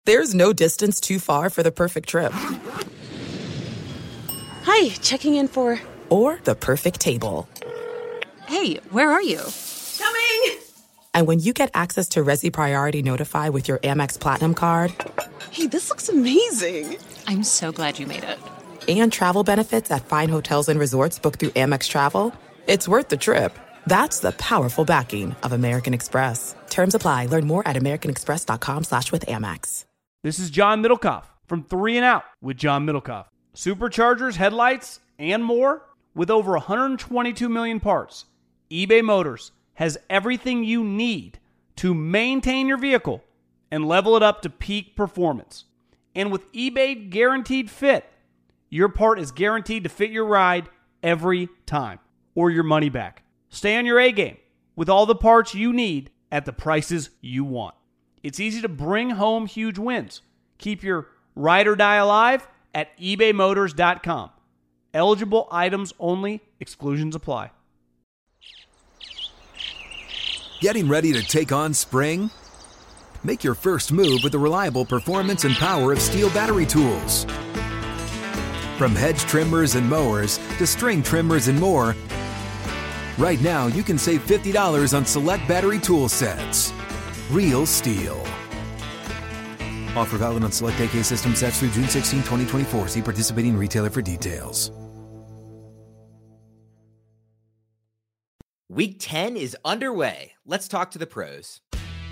There's no distance too far for the perfect trip. Hi, checking in for... Or the perfect table. Hey, where are you? Coming! And when you get access to Resi Priority Notify with your Amex Platinum card... Hey, this looks amazing. I'm so glad you made it. And travel benefits at fine hotels and resorts booked through Amex Travel, it's worth the trip. That's the powerful backing of American Express. Terms apply. Learn more at americanexpress.com/withAmex. This is John Middlecoff from 3 and Out with John Middlecoff. Superchargers, headlights, and more. With over 122 million parts, eBay Motors has everything you need to maintain your vehicle and level it up to peak performance. And with eBay Guaranteed Fit, your part is guaranteed to fit your ride every time or your money back. Stay on your A game with all the parts you need at the prices you want. It's easy to bring home huge wins. Keep your ride or die alive at ebaymotors.com. Eligible items only. Exclusions apply. Getting ready to take on spring? Make your first move with the reliable performance and power of Steel battery tools. From hedge trimmers and mowers to string trimmers and more, right now you can save $50 on select battery tool sets. Real Steel. Offer valid on select AK system sets through June 16, 2024. See participating retailer for details. Week 10 is underway. Let's talk to the pros.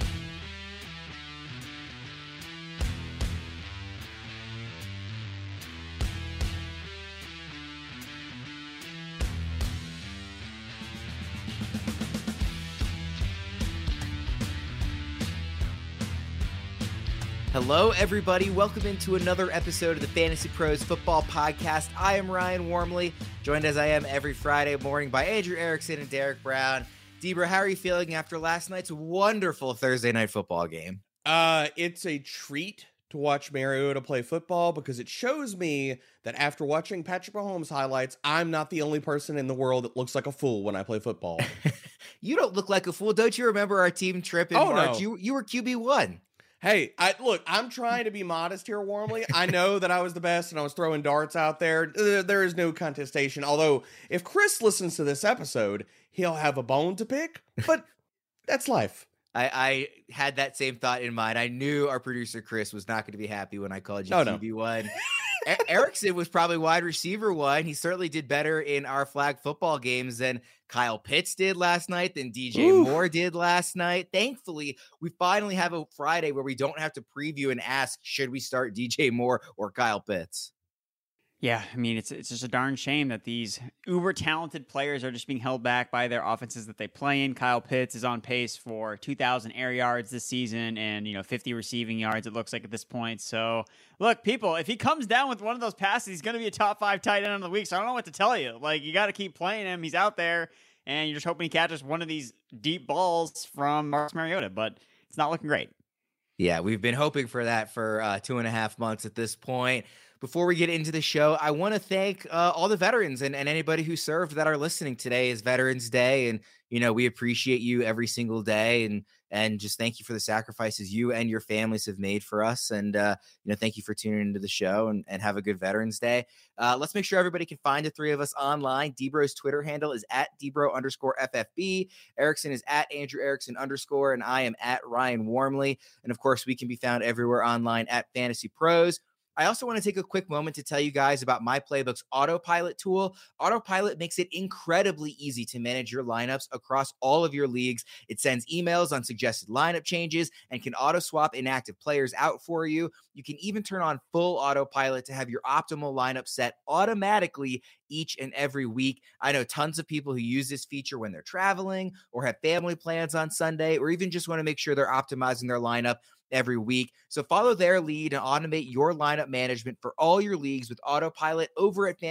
Hello, everybody. Welcome into another episode of the Fantasy Pros Football Podcast. I am Ryan Wormley, joined as I am every Friday morning by Andrew Erickson and Derek Brown. Debra, how are you feeling after last night's wonderful Thursday night football game? It's a treat to watch Mariota play football because it shows me that after watching Patrick Mahomes highlights, I'm not the only person in the world that looks like a fool when I play football. You don't look like a fool. Don't you remember our team trip in March? No. You were QB1. Hey, I'm trying to be modest here, Warmly. I know that I was the best and I was throwing darts out there. There is no contestation. Although, if Chris listens to this episode, he'll have a bone to pick, but that's life. I had that same thought in mind. I knew our producer, Chris, was not going to be happy when I called you QB1. Erickson was probably wide receiver 1. He certainly did better in our flag football games than Kyle Pitts did last night, than DJ Moore did last night. Thankfully, we finally have a Friday where we don't have to preview and ask, should we start DJ Moore or Kyle Pitts? Yeah, I mean, it's just a darn shame that these uber-talented players are just being held back by their offenses that they play in. Kyle Pitts is on pace for 2,000 air yards this season and, 50 receiving yards, it looks like at this point. So, look, people, if he comes down with one of those passes, he's going to be a top 5 tight end of the week. So I don't know what to tell you. Like, you got to keep playing him. He's out there, and you're just hoping he catches one of these deep balls from Marcus Mariota, but it's not looking great. Yeah, we've been hoping for that for 2.5 months at this point. Before we get into the show, I want to thank all the veterans and anybody who served that are listening. Today is Veterans Day, and we appreciate you every single day, and just thank you for the sacrifices you and your families have made for us. And thank you for tuning into the show, and have a good Veterans Day. Let's make sure everybody can find the three of us online. Debro's Twitter handle is at Debro_FFB. Erickson is at Andrew Erickson_, and I am at Ryan Wormley. And of course, we can be found everywhere online at Fantasy Pros. I also want to take a quick moment to tell you guys about My Playbook's Autopilot tool. Autopilot makes it incredibly easy to manage your lineups across all of your leagues. It sends emails on suggested lineup changes and can auto-swap inactive players out for you. You can even turn on full autopilot to have your optimal lineup set automatically each and every week. I know tons of people who use this feature when they're traveling or have family plans on Sunday, or even just want to make sure they're optimizing their lineup every week. So follow their lead and automate your lineup management for all your leagues with Autopilot over at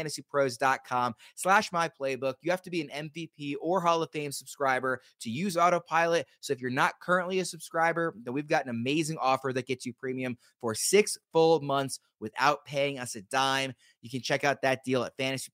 fantasypros.com/myplaybook. You have to be an MVP or Hall of Fame subscriber to use Autopilot. So if you're not currently a subscriber, then we've got an amazing offer that gets you premium for 6 full months without paying us a dime. You can check out that deal at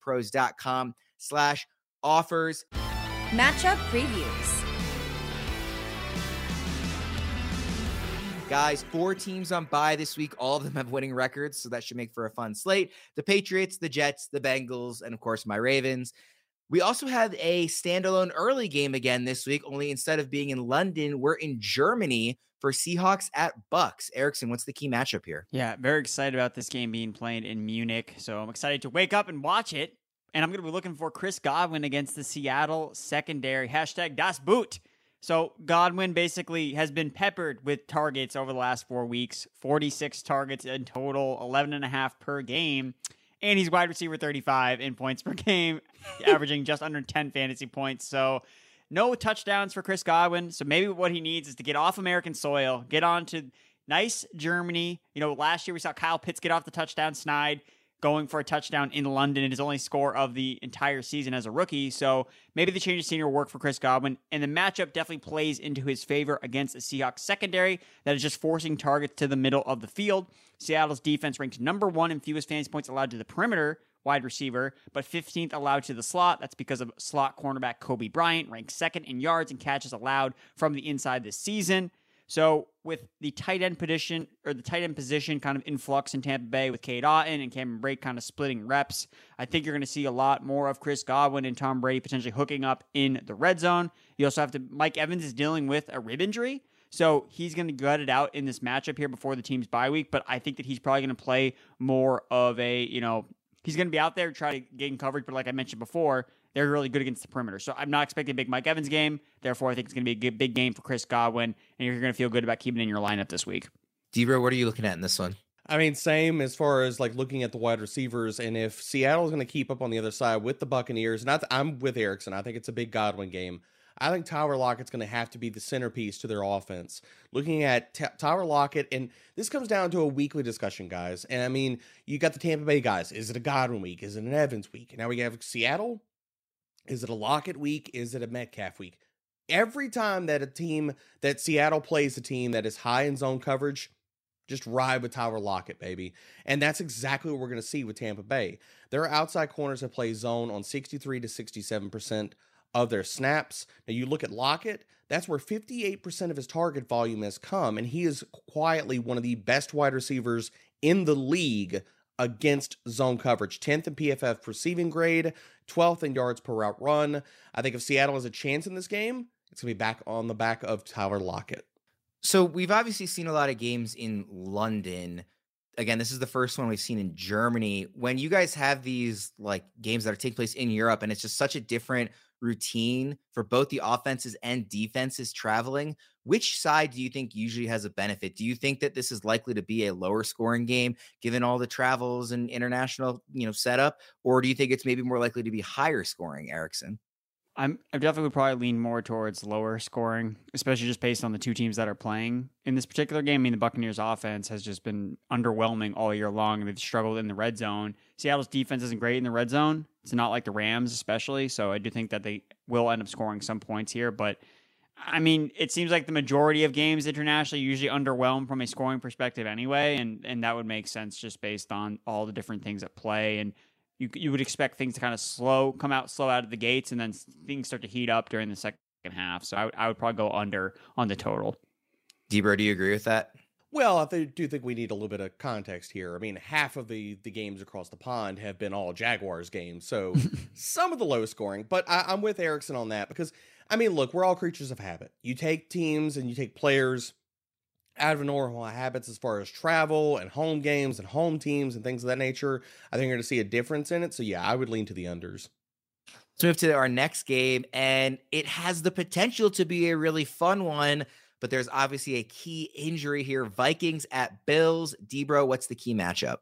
fantasypros.com/offers. Matchup previews. Guys, 4 teams on bye this week. All of them have winning records, so that should make for a fun slate. The Patriots, the Jets, the Bengals, and of course, my Ravens. We also have a standalone early game again this week, only instead of being in London, we're in Germany for Seahawks at Bucks. Erickson, what's the key matchup here? Yeah, very excited about this game being played in Munich. So I'm excited to wake up and watch it. And I'm going to be looking for Chris Godwin against the Seattle secondary. Hashtag Das Boot. So Godwin basically has been peppered with targets over the last 4 weeks, 46 targets in total, 11.5 per game. And he's wide receiver 35 in points per game, averaging just under 10 fantasy points. So no touchdowns for Chris Godwin. So maybe what he needs is to get off American soil, get on to nice Germany. You know, last year we saw Kyle Pitts get off the touchdown snide, going for a touchdown in London, and his only score of the entire season as a rookie. So maybe the change of scenery will work for Chris Godwin. And the matchup definitely plays into his favor against the Seahawks secondary that is just forcing targets to the middle of the field. Seattle's defense ranked number 1 in fewest fantasy points allowed to the perimeter wide receiver, but 15th allowed to the slot. That's because of slot cornerback Kobe Bryant, ranked 2nd in yards and catches allowed from the inside this season. So with the tight end position kind of in flux in Tampa Bay with Cade Otton and Cameron Brate kind of splitting reps, I think you're going to see a lot more of Chris Godwin and Tom Brady potentially hooking up in the red zone. You also have Mike Evans is dealing with a rib injury, so he's going to gut it out in this matchup here before the team's bye week, but I think that he's probably going to play more of a, he's going to be out there try to gain coverage, but like I mentioned before, they're really good against the perimeter. So I'm not expecting a big Mike Evans game. Therefore, I think it's going to be a big game for Chris Godwin, and you're going to feel good about keeping it in your lineup this week. Debro, what are you looking at in this one? I mean, same as far as like looking at the wide receivers, and if Seattle is going to keep up on the other side with the Buccaneers, and I'm with Erickson. I think it's a big Godwin game. I think Tyler Lockett's going to have to be the centerpiece to their offense. Looking at Tyler Lockett, and this comes down to a weekly discussion, guys. And I mean, you got the Tampa Bay guys. Is it a Godwin week? Is it an Evans week? And now we have Seattle. Is it a Lockett week? Is it a Metcalf week? Every time that Seattle plays a team that is high in zone coverage, just ride with Tyler Lockett, baby. And that's exactly what we're going to see with Tampa Bay. Their outside corners have played zone on 63 to 67% of their snaps. Now you look at Lockett, that's where 58% of his target volume has come, and he is quietly one of the best wide receivers in the league against zone coverage. 10th in PFF receiving grade, 12th in yards per route run. I think if Seattle has a chance in this game, it's going to be back on the back of Tyler Lockett. So we've obviously seen a lot of games in London. Again, this is the first one we've seen in Germany. When you guys have these like games that are taking place in Europe, and it's just such a different routine for both the offenses and defenses traveling, which side do you think usually has a benefit? Do you think that this is likely to be a lower scoring game given all the travels and international, setup, or do you think it's maybe more likely to be higher scoring, Erickson? I definitely would probably lean more towards lower scoring, especially just based on the two teams that are playing in this particular game. I mean, the Buccaneers offense has just been underwhelming all year long, and they've struggled in the red zone. Seattle's defense isn't great in the red zone. It's not like the Rams especially, so I do think that they will end up scoring some points here. But, I mean, it seems like the majority of games internationally usually underwhelm from a scoring perspective anyway, and that would make sense just based on all the different things at play. And you would expect things to kind of come out slow out of the gates, and then things start to heat up during the second half. So I would probably go under on the total. Debro, do you agree with that? Well, I do think we need a little bit of context here. I mean, half of the games across the pond have been all Jaguars games, so some of the low scoring. But I'm with Erickson on that because, I mean, look, we're all creatures of habit. You take teams and you take players out of normal habits as far as travel and home games and home teams and things of that nature. I think you're going to see a difference in it. So, yeah, I would lean to the unders. Let's move to our next game, and it has the potential to be a really fun one, but there's obviously a key injury here. Vikings at Bills. Debro, what's the key matchup?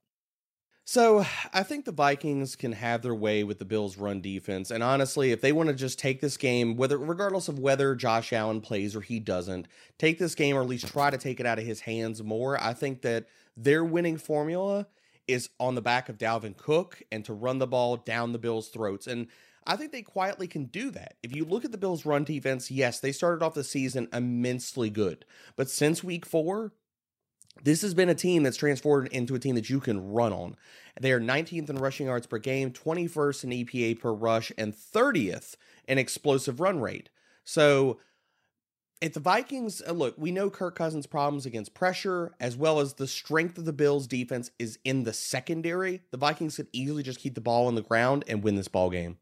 So I think the Vikings can have their way with the Bills' run defense. And honestly, if they want to just take this game, regardless of whether Josh Allen plays or he doesn't, take this game or at least try to take it out of his hands more, I think that their winning formula is on the back of Dalvin Cook and to run the ball down the Bills' throats. And I think they quietly can do that. If you look at the Bills' run defense, yes, they started off the season immensely good. But since week 4, this has been a team that's transformed into a team that you can run on. They are 19th in rushing yards per game, 21st in EPA per rush, and 30th in explosive run rate. So If the Vikings, look, we know Kirk Cousins' problems against pressure, as well as the strength of the Bills' defense is in the secondary. The Vikings could easily just keep the ball on the ground and win this ball game.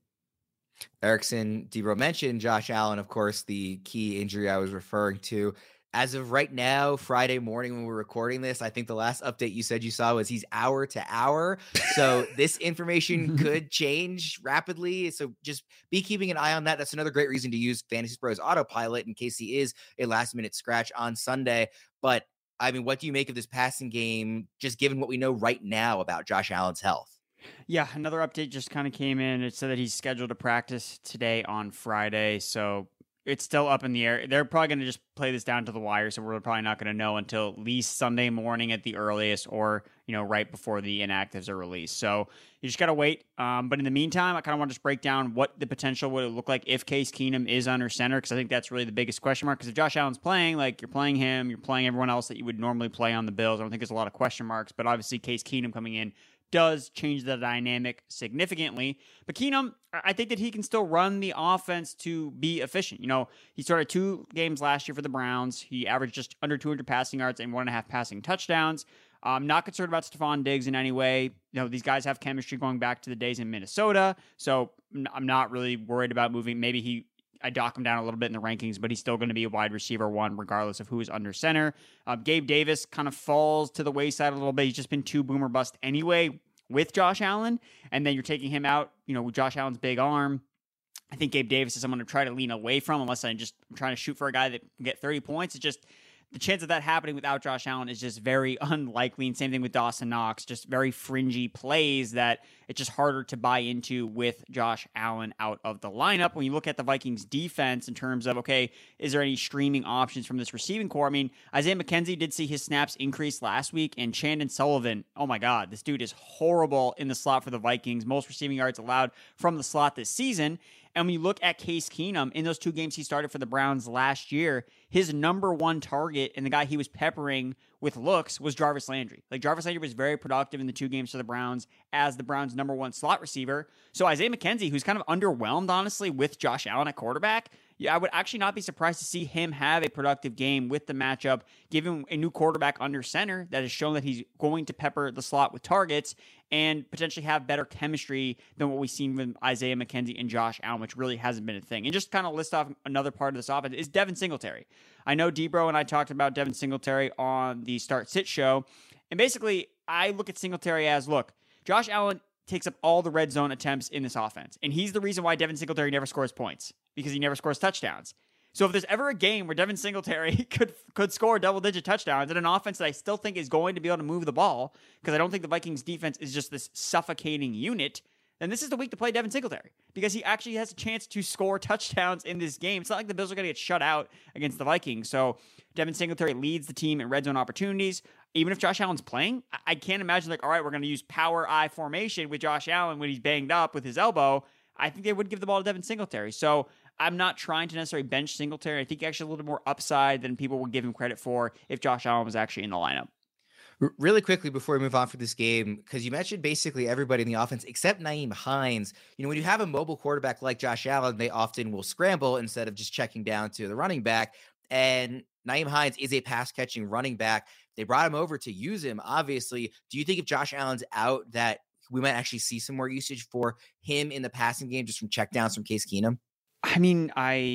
Erickson, Debro mentioned Josh Allen, of course, the key injury I was referring to. As of right now, Friday morning when we're recording this, I think the last update you said you saw was he's hour to hour. So this information could change rapidly. So just be keeping an eye on that. That's another great reason to use Fantasy Pros Autopilot in case he is a last-minute scratch on Sunday. But, I mean, what do you make of this passing game, just given what we know right now about Josh Allen's health? Yeah, another update just kind of came in. It said that he's scheduled to practice today on Friday. So it's still up in the air. They're probably going to just play this down to the wire, so we're probably not going to know until at least Sunday morning at the earliest, or right before the inactives are released. So you just got to wait. But in the meantime, I kind of want to just break down what the potential would look like if Case Keenum is under center, because I think that's really the biggest question mark. Because if Josh Allen's playing, like, you're playing him, you're playing everyone else that you would normally play on the Bills. I don't think there's a lot of question marks, but obviously Case Keenum coming in does change the dynamic significantly. But Keenum, I think that he can still run the offense to be efficient. He started 2 games last year for the Browns. He averaged just under 200 passing yards and 1.5 passing touchdowns. I'm not concerned about Stephon Diggs in any way. These guys have chemistry going back to the days in Minnesota, so I'm not really worried about moving. Maybe I dock him down a little bit in the rankings, but he's still going to be a wide receiver 1 regardless of who is under center. Gabe Davis kind of falls to the wayside a little bit. He's just been too boomer bust anyway with Josh Allen, and then you're taking him out, with Josh Allen's big arm. I think Gabe Davis is someone to try to lean away from, unless I'm trying to shoot for a guy that can get 30 points. It's just the chance of that happening without Josh Allen is just very unlikely. And same thing with Dawson Knox, just very fringy plays that it's just harder to buy into with Josh Allen out of the lineup. When you look at the Vikings defense in terms of, okay, is there any streaming options from this receiving core? I mean, Isaiah McKenzie did see his snaps increase last week, and Chandon Sullivan, oh my God, this dude is horrible in the slot for the Vikings. Most receiving yards allowed from the slot this season. And when you look at Case Keenum, in those 2 games he started for the Browns last year, his number 1 target and the guy he was peppering with looks was Jarvis Landry. Like, Jarvis Landry was very productive in the 2 games for the Browns as the Browns' number 1 slot receiver. So Isaiah McKenzie, who's kind of underwhelmed, honestly, with Josh Allen at quarterback, I would actually not be surprised to see him have a productive game with the matchup, given a new quarterback under center that has shown that he's going to pepper the slot with targets and potentially have better chemistry than what we've seen with Isaiah McKenzie and Josh Allen, which really hasn't been a thing. And just kind of list off another part of this offense is Devin Singletary. I know Debro and I talked about Devin Singletary on the Start Sit show, and basically I look at Singletary as, look, Josh Allen takes up all the red zone attempts in this offense, and he's the reason why Devin Singletary never scores points, because he never scores touchdowns. So if there's ever a game where Devin Singletary could score double-digit touchdowns in an offense that I still think is going to be able to move the ball, because I don't think the Vikings defense is just this suffocating unit, then this is the week to play Devin Singletary, because he actually has a chance to score touchdowns in this game. It's not like the Bills are going to get shut out against the Vikings. So Devin Singletary leads the team in red zone opportunities. Even if Josh Allen's playing, I can't imagine, like, all right, we're going to use power I formation with Josh Allen when he's banged up with his elbow. I think they would give the ball to Devin Singletary. So I'm not trying to necessarily bench Singletary. I think actually a little bit more upside than people would give him credit for if Josh Allen was actually in the lineup. Really quickly before we move on for this game, because you mentioned basically everybody in the offense except Nyheim Hines. When you have a mobile quarterback like Josh Allen, they often will scramble instead of just checking down to the running back. And Nyheim Hines is a pass-catching running back. They brought him over to use him, obviously. Do you think if Josh Allen's out that we might actually see some more usage for him in the passing game just from checkdowns from Case Keenum? I mean,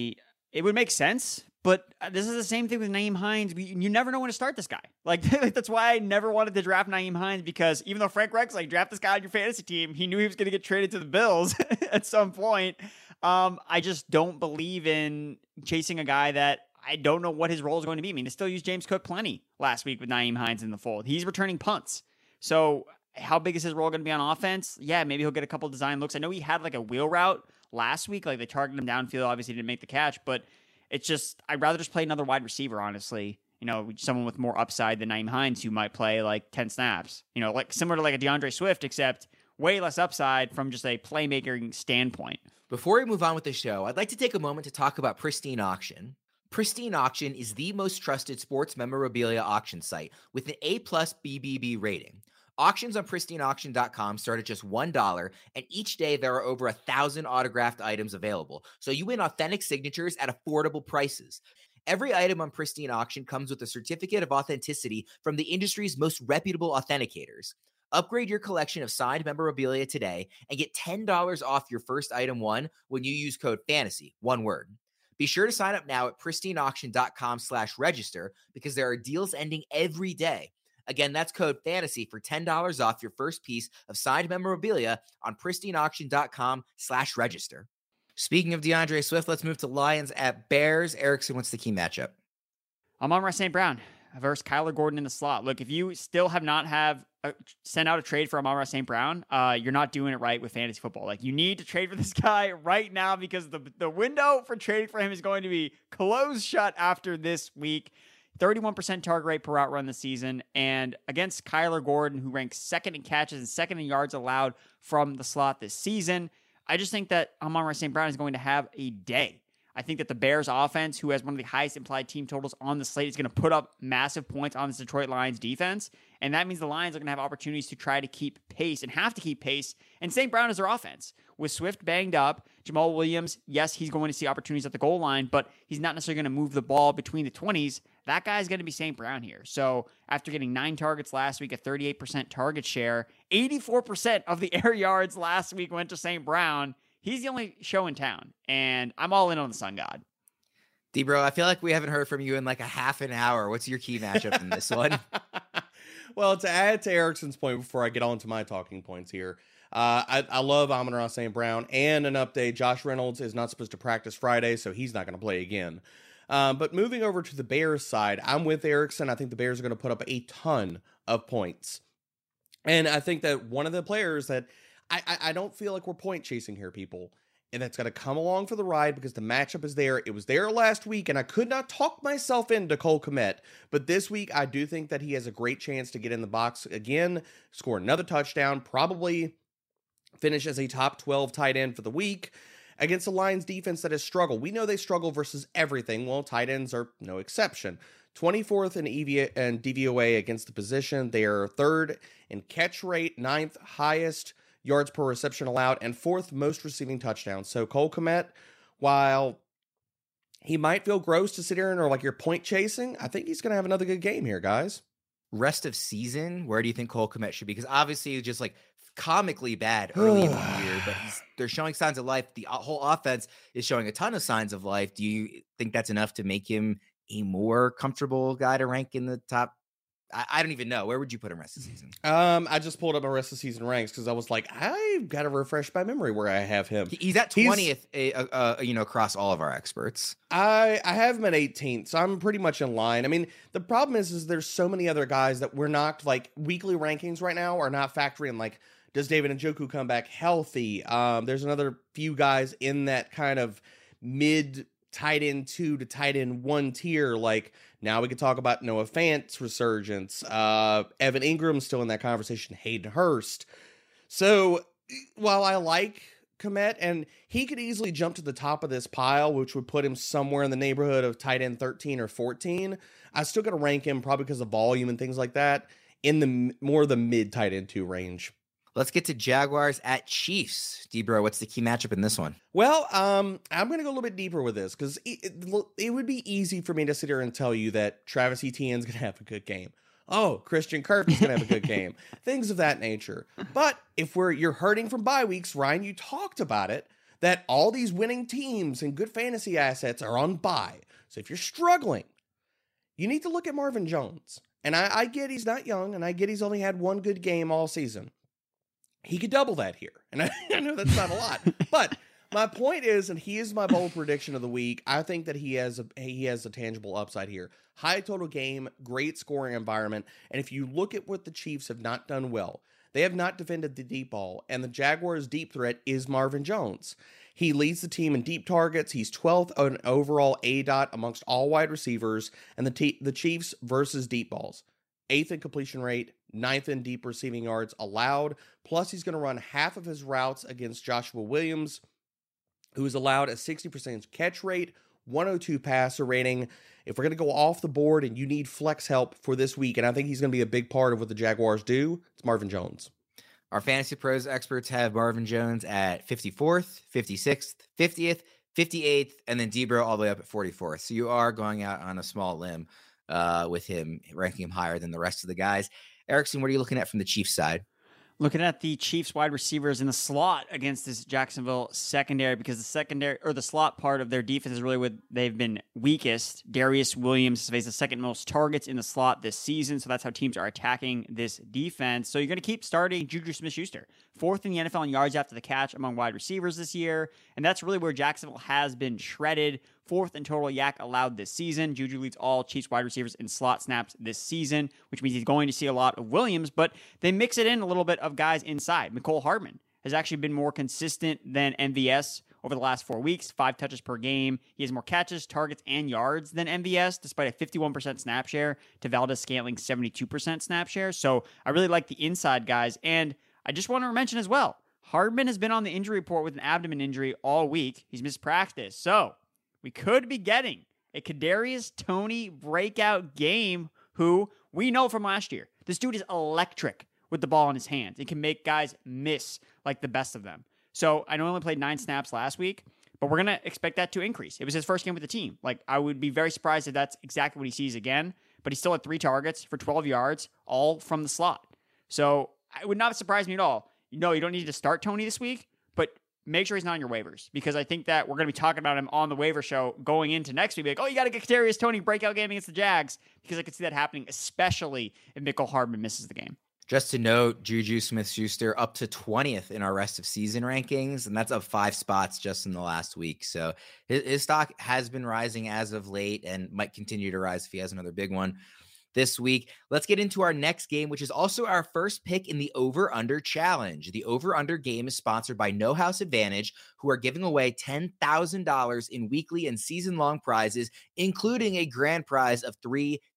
it would make sense, but this is the same thing with Nyheim Hines. You never know when to start this guy. Like, that's why I never wanted to draft Nyheim Hines, because even though Frank Reich's like, draft this guy on your fantasy team, he knew he was going to get traded to the Bills at some point. I just don't believe in chasing a guy that I don't know what his role is going to be. I mean, they still used James Cook plenty last week with Nyheim Hines in the fold. He's returning punts. So how big is his role going to be on offense? Yeah, maybe he'll get a couple design looks. I know he had like a wheel route last week. Like, they targeted him downfield. Obviously, didn't make the catch, but it's just, I'd rather just play another wide receiver, honestly. Someone with more upside than Nyheim Hines who might play like 10 snaps. Like similar to like a DeAndre Swift, except way less upside from just a playmaking standpoint. Before we move on with the show, I'd like to take a moment to talk about Pristine Auction. Pristine Auction is the most trusted sports memorabilia auction site with an A+ BBB rating. Auctions on pristineauction.com start at just $1, and each day there are over 1,000 autographed items available. So you win authentic signatures at affordable prices. Every item on Pristine Auction comes with a certificate of authenticity from the industry's most reputable authenticators. Upgrade your collection of signed memorabilia today and get $10 off your first item one when you use code FANTASY, one word. Be sure to sign up now at pristineauction.com/register because there are deals ending every day. Again, that's code FANTASY for $10 off your first piece of signed memorabilia on pristineauction.com/register. Speaking of DeAndre Swift, let's move to Lions at Bears. Erickson, what's the key matchup? Amon-Ra St. Brown versus Kyler Gordon in the slot. Look, if you still have not sent out a trade for Amon-Ra St. Brown, you're not doing it right with fantasy football. Like, you need to trade for this guy right now because the window for trading for him is going to be closed shut after this week. 31% target rate per route run this season. And against Kyler Gordon, who ranks second in catches and second in yards allowed from the slot this season, I just think that Amon-Ra St. Brown is going to have a day. I think that the Bears offense, who has one of the highest implied team totals on the slate, is going to put up massive points on this Detroit Lions defense. And that means the Lions are going to have opportunities to try to keep pace and have to keep pace. And St. Brown is their offense. With Swift banged up, Jamal Williams, yes, he's going to see opportunities at the goal line, but he's not necessarily going to move the ball between the 20s. That guy's going to be St. Brown here. So after getting 9 targets last week, a 38% target share, 84% of the air yards last week went to St. Brown. He's the only show in town, and I'm all in on the Sun God. D-Bro, I feel like we haven't heard from you in like a half an hour. What's your key matchup in this one? Well, to add to Erickson's point before I get on to my talking points here, I love Amon-Ra St. Brown, and an update, Josh Reynolds is not supposed to practice Friday, so he's not going to play again. But moving over to the Bears side, I'm with Erickson. I think the Bears are going to put up a ton of points. And I think that one of the players that I don't feel like we're point chasing here, people. And that's going to come along for the ride because the matchup is there. It was there last week, and I could not talk myself into Cole Kmet. But this week, I do think that he has a great chance to get in the box again, score another touchdown, probably finish as a top 12 tight end for the week against the Lions defense that has struggled. We know they struggle versus everything. Well, tight ends are no exception. 24th in and DVOA against the position. They are 3rd in catch rate, 9th highest yards per reception allowed, and 4th most receiving touchdowns. So Cole Kmet, while he might feel gross to sit here and or like you're point chasing, I think he's going to have another good game here, guys. Rest of season, where do you think Cole Kmet should be? Because obviously he was just like comically bad early in the year, but they're showing signs of life. The whole offense is showing a ton of signs of life. Do you think that's enough to make him a more comfortable guy to rank in the top? I don't even know. Where would you put him rest of the season? I just pulled up my rest of the season ranks because I was like, I've got to refresh my memory where I have him. He's at 20th, across all of our experts. I have him at 18th, so I'm pretty much in line. I mean, the problem is there's so many other guys that we're not, like, weekly rankings right now are not factoring, like, does David Njoku come back healthy? There's another few guys in that kind of mid tight end 2 to tight end 1 tier. Like, now we can talk about Noah Fant's resurgence. Evan Ingram's still in that conversation. Hayden Hurst. So while I like Kmet, and he could easily jump to the top of this pile, which would put him somewhere in the neighborhood of tight end 13 or 14, I still got to rank him probably because of volume and things like that in the more the mid tight end 2 range. Let's get to Jaguars at Chiefs. D-Bro, what's the key matchup in this one? Well, I'm going to go a little bit deeper with this because it would be easy for me to sit here and tell you that Travis Etienne's going to have a good game. Oh, Christian Kirk is going to have a good game. Things of that nature. But if you're hurting from bye weeks, Ryan, you talked about it, that all these winning teams and good fantasy assets are on bye. So if you're struggling, you need to look at Marvin Jones. And I get he's not young, and I get he's only had one good game all season. He could double that here. And I know that's not a lot. But my point is, and he is my bold prediction of the week, I think that he has a tangible upside here. High total game, great scoring environment. And if you look at what the Chiefs have not done well, they have not defended the deep ball. And the Jaguars' deep threat is Marvin Jones. He leads the team in deep targets. He's 12th on overall ADOT amongst all wide receivers. And the Chiefs versus deep balls. 8th in completion rate, 9th in deep receiving yards allowed. Plus, he's going to run half of his routes against Joshua Williams, who is allowed a 60% catch rate, 102 passer rating. If we're going to go off the board and you need flex help for this week, and I think he's going to be a big part of what the Jaguars do, it's Marvin Jones. Our Fantasy Pros experts have Marvin Jones at 54th, 56th, 50th, 58th, and then Debro all the way up at 44th. So you are going out on a small limb with him, ranking him higher than the rest of the guys. Erickson, what are you looking at from the Chiefs side? Looking at the Chiefs wide receivers in the slot against this Jacksonville secondary, because the secondary or the slot part of their defense is really what they've been weakest. Darius Williams has faced the second most targets in the slot this season, so that's how teams are attacking this defense. So you're going to keep starting Juju Smith-Schuster, 4th in the NFL in yards after the catch among wide receivers this year, and that's really where Jacksonville has been shredded. 4th in total yak allowed this season. Juju leads all Chiefs wide receivers in slot snaps this season, which means he's going to see a lot of Williams, but they mix it in a little bit of guys inside. Mecole Hardman has actually been more consistent than MVS over the last 4 weeks, 5 touches per game. He has more catches, targets, and yards than MVS, despite a 51% snap share to Valdes-Scantling's 72% snap share. So I really like the inside guys, and I just want to mention as well, Hardman has been on the injury report with an abdomen injury all week. He's missed practice, so we could be getting a Kadarius Toney breakout game, who we know from last year. This dude is electric with the ball in his hands. It can make guys miss like the best of them. So I know he only played 9 snaps last week, but we're going to expect that to increase. It was his first game with the team. Like, I would be very surprised if that's exactly what he sees again, but he still had 3 targets for 12 yards, all from the slot. So it would not surprise me at all. No, you don't need to start Toney this week, but make sure he's not on your waivers, because I think that we're going to be talking about him on the waiver show going into next week. Like, oh, you got to get Kadarius Toney breakout game against the Jags, because I could see that happening, especially if Mecole Hardman misses the game. Just to note, Juju Smith-Schuster up to 20th in our rest of season rankings, and that's up 5 spots just in the last week. So his stock has been rising as of late and might continue to rise if he has another big one this week. Let's get into our next game, which is also our first pick in the over-under challenge. The over-under game is sponsored by No House Advantage, who are giving away $10,000 in weekly and season-long prizes, including a grand prize of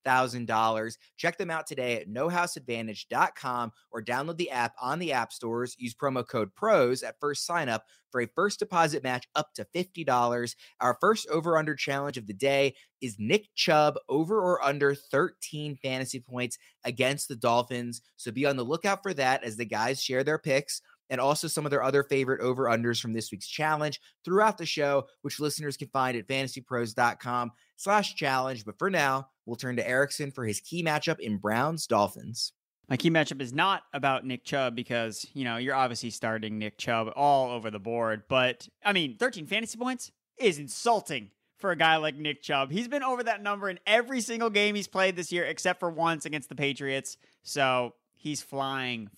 $3,000. Check them out today at nohouseadvantage.com or download the app on the app stores. Use promo code PROS at first sign up for a first deposit match up to $50. Our first over-under challenge of the day is Nick Chubb over or under 13 fantasy points against the Dolphins. So be on the lookout for that as the guys share their picks and also some of their other favorite over-unders from this week's challenge throughout the show, which listeners can find at fantasypros.com/challenge. But for now, we'll turn to Erickson for his key matchup in Browns-Dolphins. My key matchup is not about Nick Chubb because, you're obviously starting Nick Chubb all over the board. But, 13 fantasy points is insulting for a guy like Nick Chubb. He's been over that number in every single game he's played this year, except for once against the Patriots. So he's flying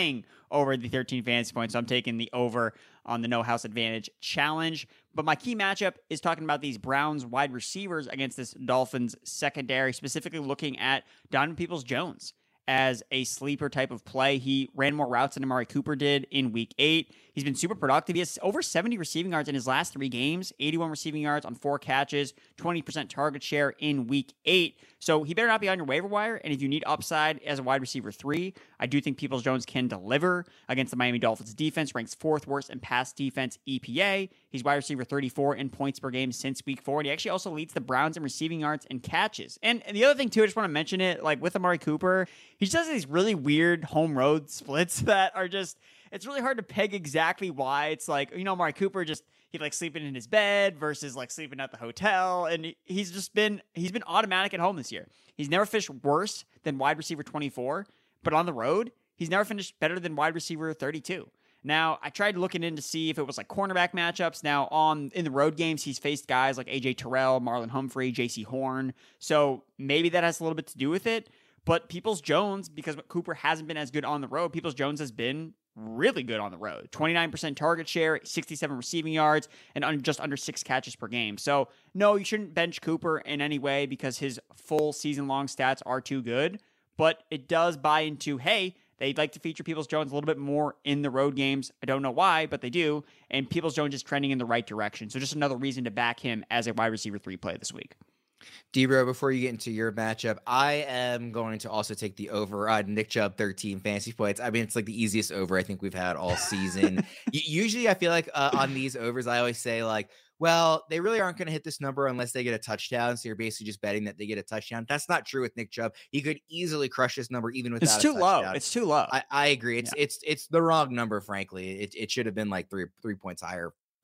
over the 13 fantasy points. So I'm taking the over on the No House Advantage challenge. But my key matchup is talking about these Browns wide receivers against this Dolphins secondary, specifically looking at Donovan Peoples-Jones as a sleeper type of play. He ran more routes than Amari Cooper did in week 8. He's been super productive. He has over 70 receiving yards in his last 3 games, 81 receiving yards on 4 catches, 20% target share in week 8. So he better not be on your waiver wire. And if you need upside as a wide receiver 3, I do think Peoples-Jones can deliver against the Miami Dolphins defense, ranks 4th worst in pass defense EPA. He's wide receiver 34 in points per game since week 4. And he actually also leads the Browns in receiving yards and catches. And the other thing too, I just want to mention it, like with Amari Cooper, he just has these really weird home road splits that are just, it's really hard to peg exactly why. It's like, Amari Cooper he like sleeping in his bed versus like sleeping at the hotel. And he's been automatic at home this year. He's never finished worse than wide receiver 24, but on the road, he's never finished better than wide receiver 32. Now, I tried looking in to see if it was like cornerback matchups. Now, in the road games, he's faced guys like AJ Terrell, Marlon Humphrey, JC Horn. So maybe that has a little bit to do with it. But Peoples-Jones, because Cooper hasn't been as good on the road, Peoples-Jones has been really good on the road. 29% target share, 67 receiving yards, and just under 6 catches per game. So, no, you shouldn't bench Cooper in any way because his full season-long stats are too good. But it does buy into, hey, they'd like to feature Peoples-Jones a little bit more in the road games. I don't know why, but they do. And Peoples-Jones is trending in the right direction. So just another reason to back him as a wide receiver 3 play this week. Debro, before you get into your matchup, I am going to also take the over on Nick Chubb 13 fantasy points. It's like the easiest over I think we've had all season. Usually I feel like on these overs, I always say like, well, they really aren't going to hit this number unless they get a touchdown. So you're basically just betting that they get a touchdown. That's not true with Nick Chubb. He could easily crush this number even without a touchdown. It's too low. I agree. It's the wrong number, frankly. It should have been like three points higher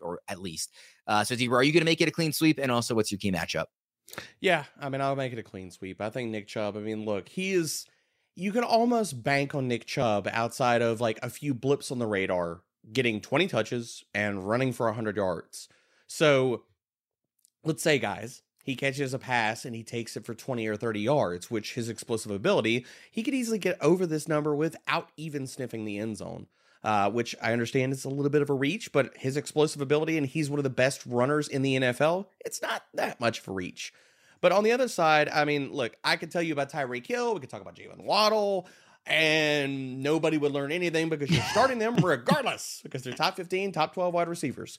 or at least. So, Debra, are you going to make it a clean sweep? And also, what's your key matchup? Yeah, I mean, I'll make it a clean sweep. I think Nick Chubb, I mean, look, you can almost bank on Nick Chubb outside of like a few blips on the radar, getting 20 touches and running for 100 yards. So let's say, guys, he catches a pass and he takes it for 20 or 30 yards, which his explosive ability, he could easily get over this number without even sniffing the end zone, which I understand is a little bit of a reach, but his explosive ability, and he's one of the best runners in the NFL, it's not that much of a reach. But on the other side, I mean, look, I could tell you about Tyreek Hill. We could talk about Jalen Waddle, and nobody would learn anything because you're starting them regardless because they're top 15, top 12 wide receivers.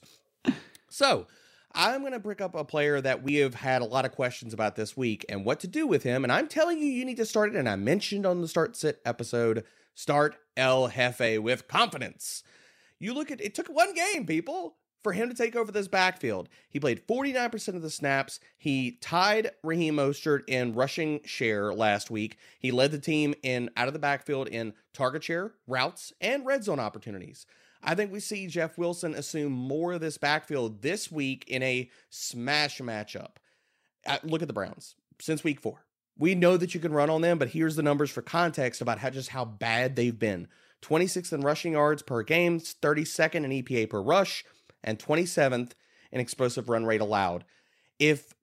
So I'm going to bring up a player that we have had a lot of questions about this week and what to do with him. And I'm telling you, you need to start it. And I mentioned on the Start Sit episode, start El Jefe with confidence. You look at it, took one game, people, for him to take over this backfield. He played 49% of the snaps. He tied Raheem Mostert in rushing share last week. He led the team in out of the backfield in target share, routes, and red zone opportunities. I think we see Jeff Wilson assume more of this backfield this week in a smash matchup. Look at the Browns since week 4. We know that you can run on them, but here's the numbers for context about how bad they've been. 26th in rushing yards per game, 32nd in EPA per rush, and 27th in explosive run rate allowed. If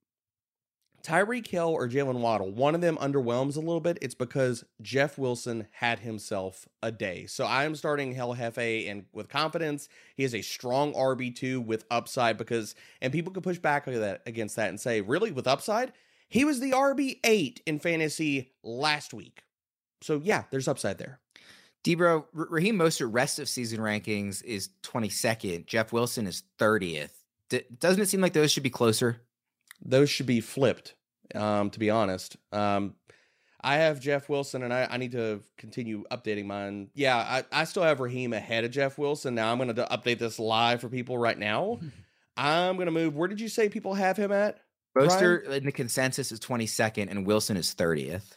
Tyreek Hill or Jalen Waddle, one of them underwhelms a little bit, it's because Jeff Wilson had himself a day. So I am starting El Jefe and with confidence. He is a strong RB2 with upside and people could push back against that and say, really, with upside? He was the RB8 in fantasy last week. So yeah, there's upside there. Debra, Raheem Mostert rest of season rankings is 22nd. Jeff Wilson is 30th. Doesn't it seem like those should be closer? Those should be flipped, to be honest. I have Jeff Wilson, and I need to continue updating mine. Yeah, I still have Raheem ahead of Jeff Wilson. Now I'm going to update this live for people right now. I'm going to move. Where did you say people have him at? Mostert in the consensus is 22nd, and Wilson is 30th.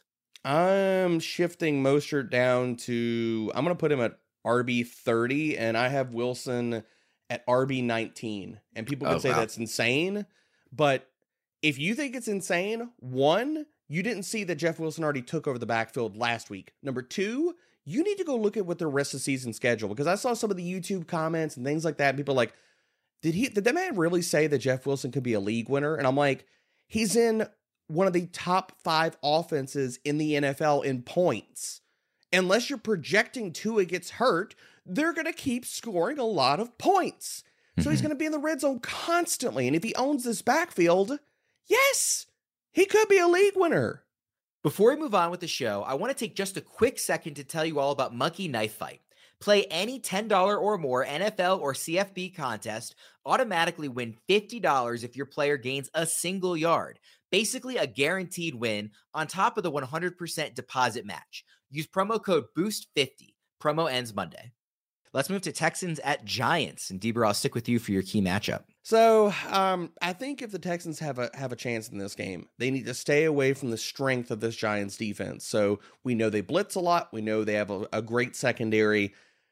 I'm shifting Mostert down to, I'm going to put him at RB 30, and I have Wilson at RB 19. And people could say that's insane, but if you think it's insane, one, you didn't see that Jeff Wilson already took over the backfield last week. Number two, you need to go look at what the rest of the season schedule, because I saw some of the YouTube comments and things like that. And people are like, did that man really say that Jeff Wilson could be a league winner? And I'm like, he's in one of the top 5 offenses in the NFL in points. Unless you're projecting Tua gets hurt, they're going to keep scoring a lot of points. So he's going to be in the red zone constantly. And if he owns this backfield, yes, he could be a league winner. Before we move on with the show, I want to take just a quick second to tell you all about Monkey Knife Fight. Play any $10 or more NFL or CFB contest, automatically win $50 if your player gains a single yard. Basically a guaranteed win on top of the 100% deposit match. Use promo code BOOST50. Promo ends Monday. Let's move to Texans at Giants. And Debra, I'll stick with you for your key matchup. So I think if the Texans have a chance in this game, they need to stay away from the strength of this Giants defense. So we know they blitz a lot. We know they have a great secondary.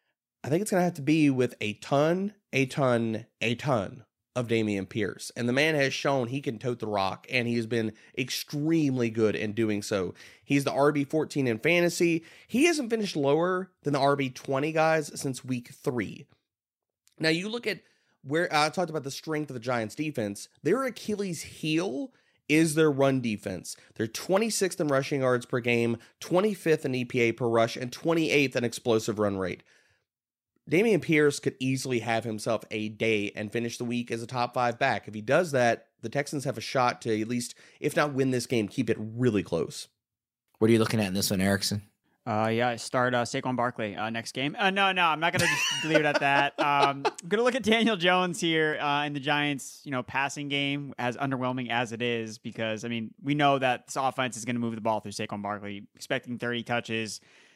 I think it's going to have to be with a ton of Dameon Pierce. And the man has shown he can tote the rock, and he has been extremely good in doing so. He's the RB14 in fantasy. He hasn't finished lower than the RB20 guys since week 3. Now, you look at where I talked about the strength of the Giants defense. Their Achilles heel is their run defense. They're 26th in rushing yards per game, 25th in EPA per rush, and 28th in explosive run rate. Dameon Pierce could easily have himself a day and finish the week as a top 5 back. If he does that, the Texans have a shot to at least, if not win this game, keep it really close. What are you looking at in this one, Erickson? I start Saquon Barkley next game. No, I'm not going to just leave it at that. I'm going to look at Daniel Jones here in the Giants, passing game, as underwhelming as it is, because, we know that this offense is going to move the ball through Saquon Barkley, expecting 30 touches.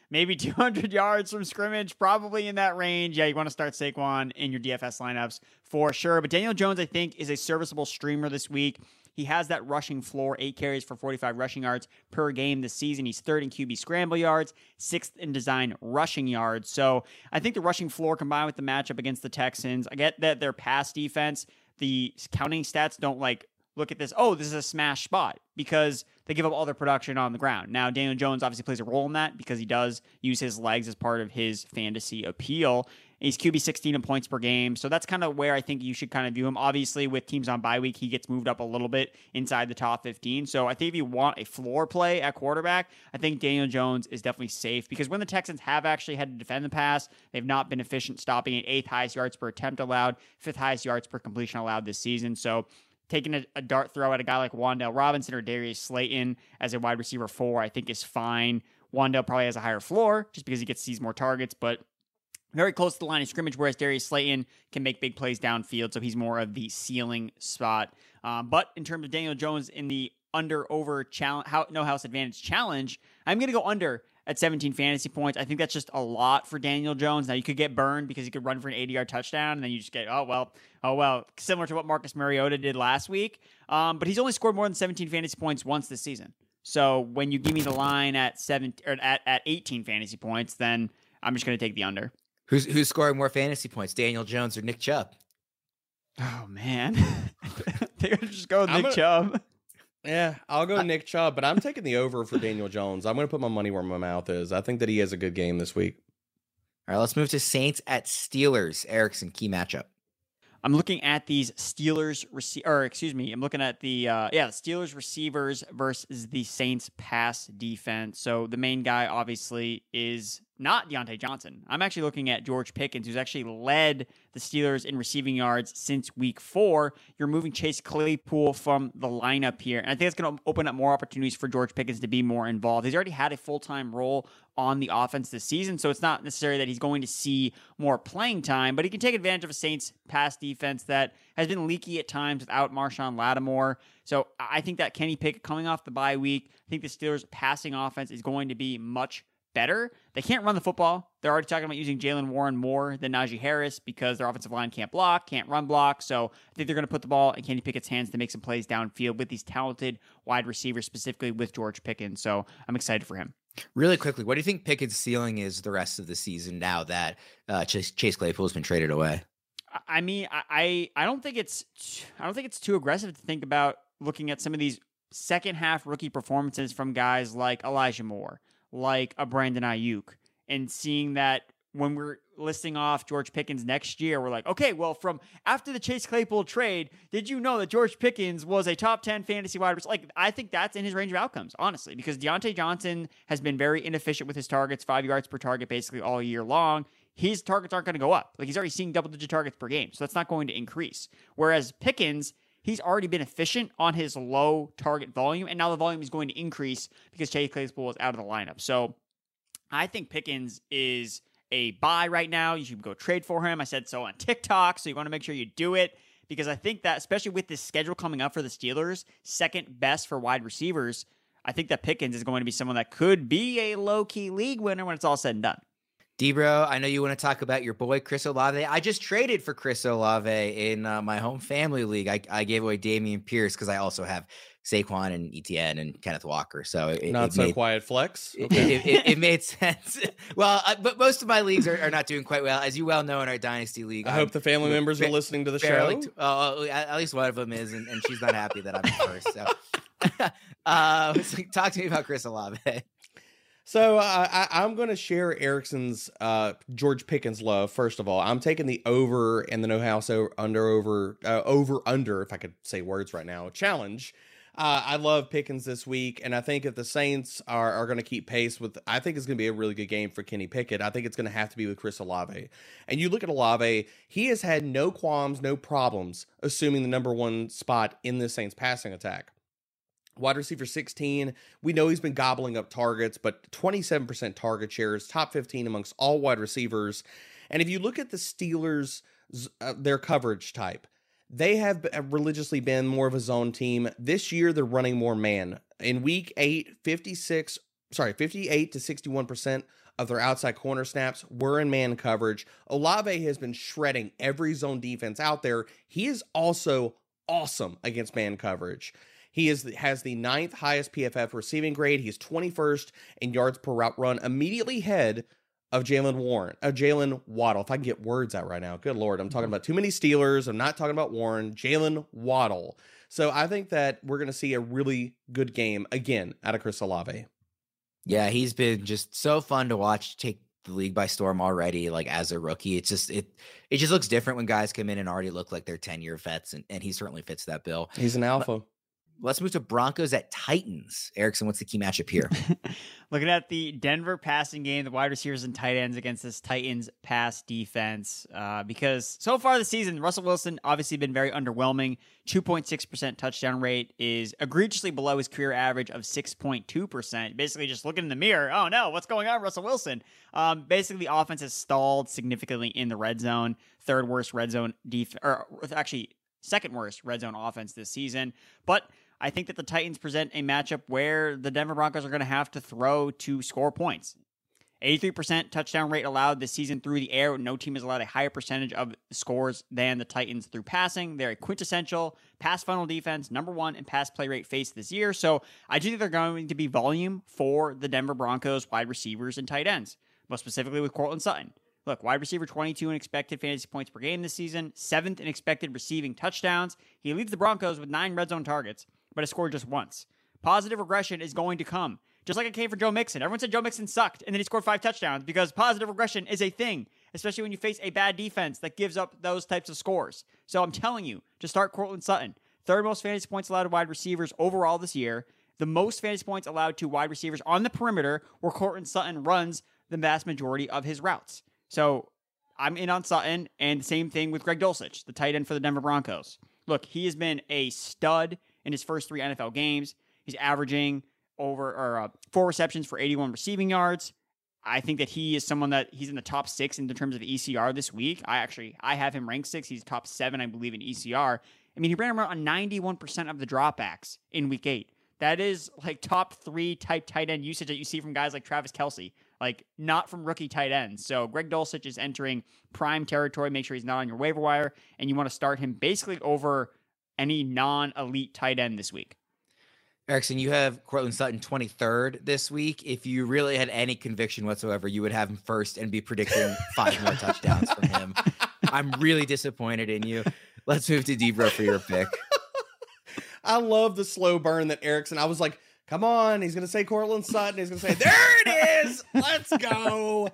maybe 200 yards from scrimmage, probably in that range. Yeah, you want to start Saquon in your DFS lineups for sure. But Daniel Jones, I think, is a serviceable streamer this week. He has that rushing floor, 8 carries for 45 rushing yards per game this season. He's 3rd in QB scramble yards, 6th in design rushing yards. So I think the rushing floor combined with the matchup against the Texans, I get that their pass defense, the counting stats don't look at this, oh, this is a smash spot, because they give up all their production on the ground. Now, Daniel Jones obviously plays a role in that because he does use his legs as part of his fantasy appeal. He's QB 16 in points per game. So that's kind of where I think you should kind of view him. Obviously, with teams on bye week, he gets moved up a little bit inside the top 15. So I think if you want a floor play at quarterback, I think Daniel Jones is definitely safe, because when the Texans have actually had to defend the pass, they've not been efficient, stopping at 8th highest yards per attempt allowed, 5th highest yards per completion allowed this season. So taking a dart throw at a guy like Wan'Dale Robinson or Darius Slayton as a wide receiver 4, I think is fine. Wan'Dale probably has a higher floor just because he gets to see more targets, but very close to the line of scrimmage, whereas Darius Slayton can make big plays downfield, so he's more of the ceiling spot. But in terms of Daniel Jones in the under-over challenge, no house advantage challenge, I'm going to go under at 17 fantasy points. I think that's just a lot for Daniel Jones. Now, you could get burned because he could run for an 80-yard touchdown, and then you just get, oh, well, similar to what Marcus Mariota did last week. But he's only scored more than 17 fantasy points once this season. So when you give me the line at 18 fantasy points, then I'm just going to take the under. Who's scoring more fantasy points, Daniel Jones or Nick Chubb? Oh, man. They're going to just go with Nick Chubb. Yeah, I'll go Nick Chubb, but I'm taking the over for Daniel Jones. I'm going to put my money where my mouth is. I think that he has a good game this week. All right, let's move to Saints at Steelers. Erickson, key matchup. I'm looking at these Steelers I'm looking at the Steelers receivers versus the Saints pass defense. So the main guy obviously is not Deontay Johnson. I'm actually looking at George Pickens, who's actually led the Steelers in receiving yards since week 4. You're moving Chase Claypool from the lineup here, and I think it's going to open up more opportunities for George Pickens to be more involved. He's already had a full-time role on the offense this season, so it's not necessarily that he's going to see more playing time, but he can take advantage of a Saints pass defense that has been leaky at times without Marshawn Lattimore. So I think that Kenny Pickett coming off the bye week, I think the Steelers passing offense is going to be much better. They can't run the football. They're already talking about using Jaylen Warren more than Najee Harris because their offensive line can't block, can't run block. So I think they're going to put the ball in Kenny Pickett's hands to make some plays downfield with these talented wide receivers, specifically with George Pickens. So I'm excited for him. Really quickly, what do you think Pickett's ceiling is the rest of the season now that Chase Claypool has been traded away? I mean, I don't think it's too aggressive to think about looking at some of these second half rookie performances from guys like Elijah Moore, like a Brandon Ayuk, and seeing that when we're listing off George Pickens next year, we're like, okay, well, from after the Chase Claypool trade, did you know that George Pickens was a top 10 fantasy wide receiver? Like, I think that's in his range of outcomes, honestly, because Deontay Johnson has been very inefficient with his targets, 5 yards per target basically all year long. His targets aren't going to go up. Like, he's already seeing double-digit targets per game, so that's not going to increase. Whereas Pickens, he's already been efficient on his low target volume, and now the volume is going to increase because Chase Claypool is out of the lineup. So I think Pickens is a buy right now. You should go trade for him. I said so on TikTok, so you want to make sure you do it, because I think that, especially with this schedule coming up for the Steelers, second best for wide receivers, I think that Pickens is going to be someone that could be a low-key league winner when it's all said and done. D-Bro, I know you want to talk about your boy, Chris Olave. I just traded for Chris Olave in my home family league. I gave away Dameon Pierce because I also have Saquon and Etienne and Kenneth Walker. So quiet flex. Okay. It made sense. Well, but most of my leagues are not doing quite well. As you well know, in our Dynasty League. I hope the family members are listening to the show. At least one of them is, and she's not happy that I'm first. So talk to me about Chris Olave. So I'm going to share Erickson's George Pickens love. First of all, I'm taking the over and the no house under, if I could say words right now, challenge. I love Pickens this week, and I think if the Saints are going to keep pace with, I think it's going to be a really good game for Kenny Pickett. I think it's going to have to be with Chris Olave. And you look at Olave, he has had no qualms, no problems, assuming the number one spot in the Saints passing attack. Wide receiver 16, we know he's been gobbling up targets, but 27% target shares, top 15 amongst all wide receivers. And if you look at the Steelers, their coverage type, they have religiously been more of a zone team. This year, they're running more man. In week 8, 58 to 61% of their outside corner snaps were in man coverage. Olave has been shredding every zone defense out there. He is also awesome against man coverage. He has the 9th highest PFF receiving grade. He's 21st in yards per route run, immediately ahead of Jalen Waddle. If I can get words out right now, good Lord, I'm talking about too many Steelers. I'm not talking about Warren. Jalen Waddle. So I think that we're going to see a really good game again out of Chris Olave. Yeah, he's been just so fun to watch take the league by storm already, like as a rookie. It just looks different when guys come in and already look like they're 10-year vets, and he certainly fits that bill. He's an alpha. Let's move to Broncos at Titans. Erickson, what's the key matchup here? Looking at the Denver passing game, the wide receivers and tight ends against this Titans pass defense, because so far this season, Russell Wilson obviously been very underwhelming. 2.6% touchdown rate is egregiously below his career average of 6.2%. Basically just looking in the mirror, oh no, what's going on, Russell Wilson? Basically the offense has stalled significantly in the red zone. Third worst red zone second worst red zone offense this season. But I think that the Titans present a matchup where the Denver Broncos are going to have to throw to score points. 83% touchdown rate allowed this season through the air. No team has allowed a higher percentage of scores than the Titans through passing. They're a quintessential pass funnel defense, number 1 in pass play rate faced this year. So I do think they're going to be volume for the Denver Broncos wide receivers and tight ends, most specifically with Courtland Sutton. Look, wide receiver 22 in expected fantasy points per game this season, 7th in expected receiving touchdowns. He leads the Broncos with 9 red zone targets, but has scored just once. Positive regression is going to come. Just like it came for Joe Mixon. Everyone said Joe Mixon sucked, and then he scored 5 touchdowns because positive regression is a thing, especially when you face a bad defense that gives up those types of scores. So I'm telling you, to start Courtland Sutton. 3rd most fantasy points allowed to wide receivers overall this year. The most fantasy points allowed to wide receivers on the perimeter, where Courtland Sutton runs the vast majority of his routes. So I'm in on Sutton, and the same thing with Greg Dulcich, the tight end for the Denver Broncos. Look, he has been a stud in his first 3 NFL games. He's averaging over 4 receptions for 81 receiving yards. I think that he is someone that he's in the top 6 in terms of ECR this week. I have him ranked 6. He's top 7, I believe, in ECR. I mean, he ran around on 91% of the dropbacks in week 8. That is like top 3 type tight end usage that you see from guys like Travis Kelce, like not from rookie tight ends. So Greg Dulcich is entering prime territory. Make sure he's not on your waiver wire, and you want to start him basically over any non-elite tight end this week. Erickson, you have Courtland Sutton 23rd this week. If you really had any conviction whatsoever, you would have him first and be predicting 5 more touchdowns from him. I'm really disappointed in you. Let's move to Debro for your pick. I love the slow burn that Erickson. I was like, come on, he's going to say Courtland Sutton. He's going to say, there it is. Let's go.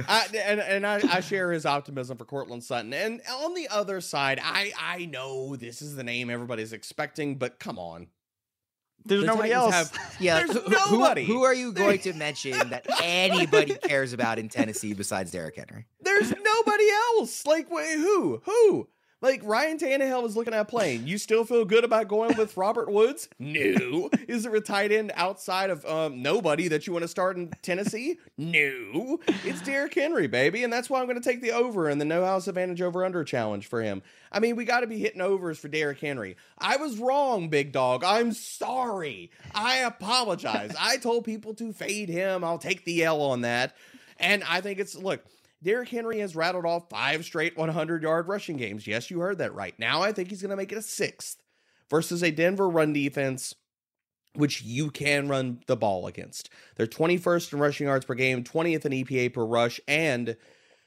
I share his optimism for Courtland Sutton. And on the other side, I know this is the name everybody's expecting, but come on. There's nobody else. There's nobody. Who are you going to mention that anybody cares about in Tennessee besides Derrick Henry? There's nobody else. Like, wait, who? Like, Ryan Tannehill was looking at playing. You still feel good about going with Robert Woods? No. Is there a tight end outside of nobody that you want to start in Tennessee? No. It's Derrick Henry, baby, and that's why I'm going to take the over and the no house advantage over-under challenge for him. I mean, we got to be hitting overs for Derrick Henry. I was wrong, big dog. I'm sorry. I apologize. I told people to fade him. I'll take the L on that. And I think look, Derrick Henry has rattled off 5 straight 100-yard rushing games. Yes, you heard that right. Now I think he's going to make it a 6th versus a Denver run defense, which you can run the ball against. They're 21st in rushing yards per game, 20th in EPA per rush, and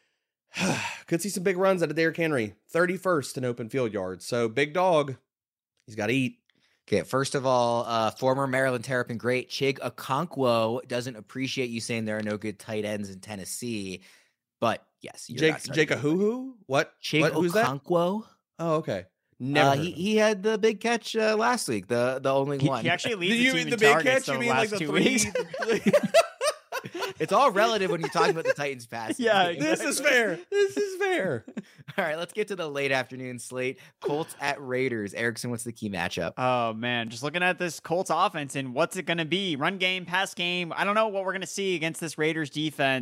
could see some big runs out of Derrick Henry. 31st in open field yards. So big dog, he's got to eat. Okay, first of all, former Maryland Terrapin great Chig Okonkwo doesn't appreciate you saying there are no good tight ends in Tennessee. But yes, Jake Ahuhu? What? Chig Who's that? Okonkwo. Oh, okay. Never. He had the big catch last week. The only one. He actually leads the team in big targets catch. You mean last like the 2 three? weeks. It's all relative when you're talking about the Titans pass. Yeah, This is fair. This is fair. All right, let's get to the late afternoon slate. Colts at Raiders. Erickson, what's the key matchup? Oh, man. Just looking at this Colts offense and what's it going to be? Run game, pass game. I don't know what we're going to see against this Raiders defense.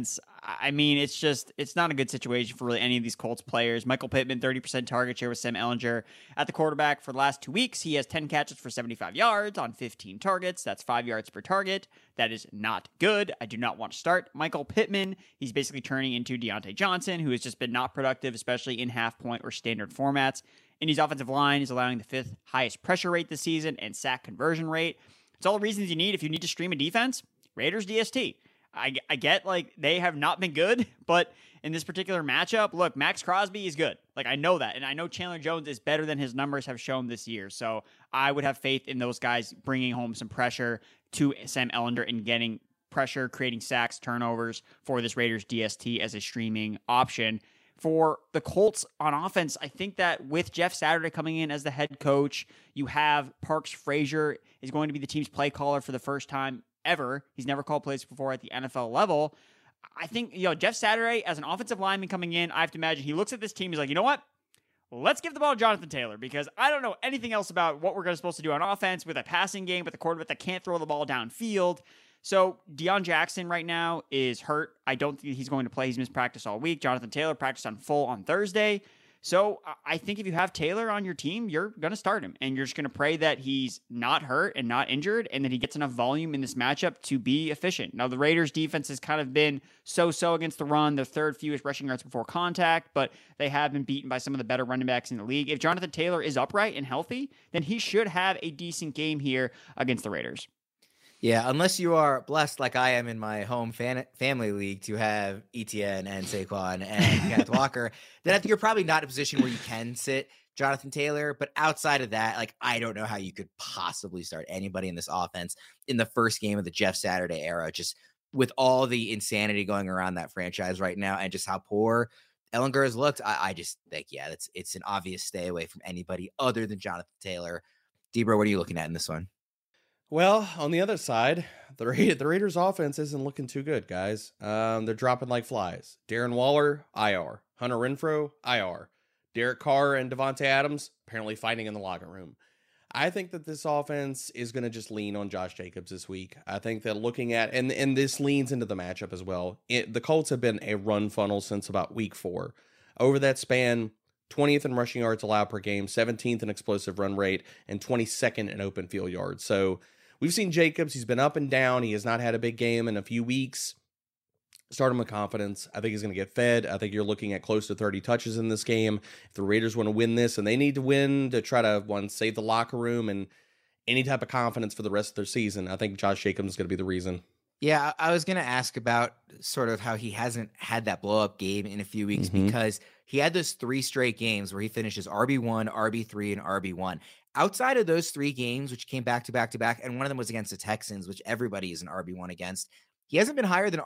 I mean, it's not a good situation for really any of these Colts players. Michael Pittman, 30% target share with Sam Ehlinger at the quarterback for the last 2 weeks. He has 10 catches for 75 yards on 15 targets. That's 5 yards per target. That is not good. I do not want to start Michael Pittman. He's basically turning into Deontay Johnson, who has just been not productive, especially in half point or standard formats. Indy's offensive line is allowing the 5th highest pressure rate this season and sack conversion rate. It's all the reasons you need if you need to stream a defense. Raiders DST. I get, like, they have not been good, but in this particular matchup, look, Max Crosby is good. Like, I know that, and I know Chandler Jones is better than his numbers have shown this year, so I would have faith in those guys bringing home some pressure to Sam Ehlinger and getting pressure, creating sacks, turnovers for this Raiders DST as a streaming option. For the Colts on offense, I think that with Jeff Saturday coming in as the head coach, you have Parks Frazier is going to be the team's play caller for the first time ever. He's never called plays before at the NFL level. I think, Jeff Saturday as an offensive lineman coming in, I have to imagine he looks at this team, he's like, you know what? Let's give the ball to Jonathan Taylor, because I don't know anything else about what we're supposed to do on offense with a passing game, with a quarterback that can't throw the ball downfield. So Deion Jackson right now is hurt. I don't think he's going to play. He's missed practice all week. Jonathan Taylor practiced on full on Thursday. So I think if you have Taylor on your team, you're going to start him, and you're just going to pray that he's not hurt and not injured, and that he gets enough volume in this matchup to be efficient. Now, the Raiders' defense has kind of been so-so against the run, the third fewest rushing yards before contact, but they have been beaten by some of the better running backs in the league. If Jonathan Taylor is upright and healthy, then he should have a decent game here against the Raiders. Yeah, unless you are blessed like I am in my home family league to have Etienne and Saquon and Kenneth Walker, then I think you're probably not in a position where you can sit Jonathan Taylor. But outside of that, like, I don't know how you could possibly start anybody in this offense in the first game of the Jeff Saturday era, just with all the insanity going around that franchise right now and just how poor Ehlinger has looked. I just think, yeah, it's an obvious stay away from anybody other than Jonathan Taylor. Debra, what are you looking at in this one? Well, on the other side, the Raiders offense isn't looking too good, guys. They're dropping like flies. Darren Waller, IR. Hunter Renfrow, IR. Derek Carr and Devontae Adams apparently fighting in the locker room. I think that this offense is going to just lean on Josh Jacobs this week. I think that looking at, and this leans into the matchup as well. The Colts have been a run funnel since about week 4. Over that span, 20th in rushing yards allowed per game, 17th in explosive run rate, and 22nd in open field yards. So we've seen Jacobs. He's been up and down. He has not had a big game in a few weeks. Start him with confidence. I think he's going to get fed. I think you're looking at close to 30 touches in this game. If the Raiders want to win this, and they need to win to try to, save the locker room and any type of confidence for the rest of their season, I think Josh Jacobs is going to be the reason. Yeah, I was going to ask about sort of how he hasn't had that blow-up game in a few weeks because he had those 3 straight games where he finishes RB1, RB3, and RB1. Outside of those 3 games, which came back to back to back, and one of them was against the Texans, which everybody is an RB1 against, he hasn't been higher than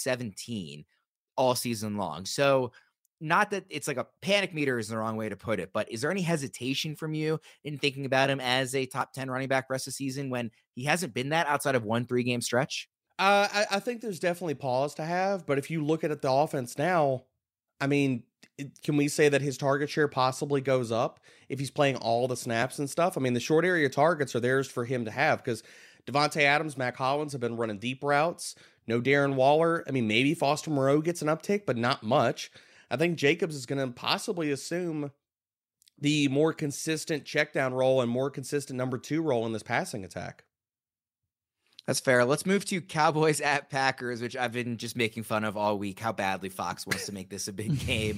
RB17 all season long. So not that it's like a panic meter is the wrong way to put it, but is there any hesitation from you in thinking about him as a top 10 running back rest of the season when he hasn't been that outside of 1 3-game stretch? I think there's definitely pause to have, but if you look at the offense now, I mean, can we say that his target share possibly goes up if he's playing all the snaps and stuff? I mean, the short area targets are theirs for him to have because Devontae Adams, Mac Hollins have been running deep routes. No Darren Waller. I mean, maybe Foster Moreau gets an uptick, but not much. I think Jacobs is going to possibly assume the more consistent check down role and more consistent number 2 role in this passing attack. That's fair. Let's move to Cowboys at Packers, which I've been just making fun of all week, how badly Fox wants to make this a big game.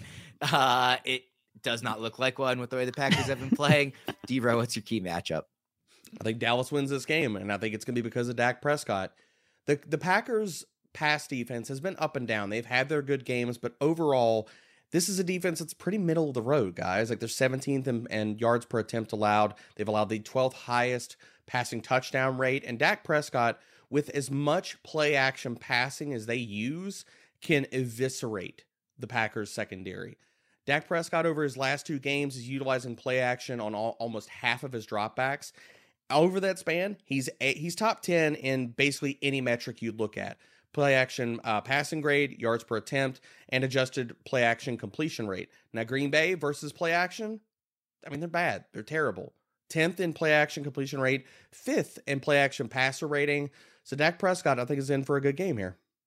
It does not look like one with the way the Packers have been playing. D-Row, what's your key matchup? I think Dallas wins this game, and I think it's going to be because of Dak Prescott. The Packers' pass defense has been up and down. They've had their good games, but overall, this is a defense that's pretty middle of the road, guys. Like, they're 17th in yards per attempt allowed. They've allowed the 12th highest passing touchdown rate. And Dak Prescott, with as much play action passing as they use, can eviscerate the Packers secondary. Dak Prescott over his last 2 games is utilizing play action on almost half of his dropbacks. Over that span, he's top 10 in basically any metric you'd look at. Play action passing grade, yards per attempt, and adjusted play action completion rate. Now, Green Bay versus play action, I mean, they're bad. They're terrible. 10th in play action completion rate, 5th in play action passer rating. So Dak Prescott, I think, is in for a good game here.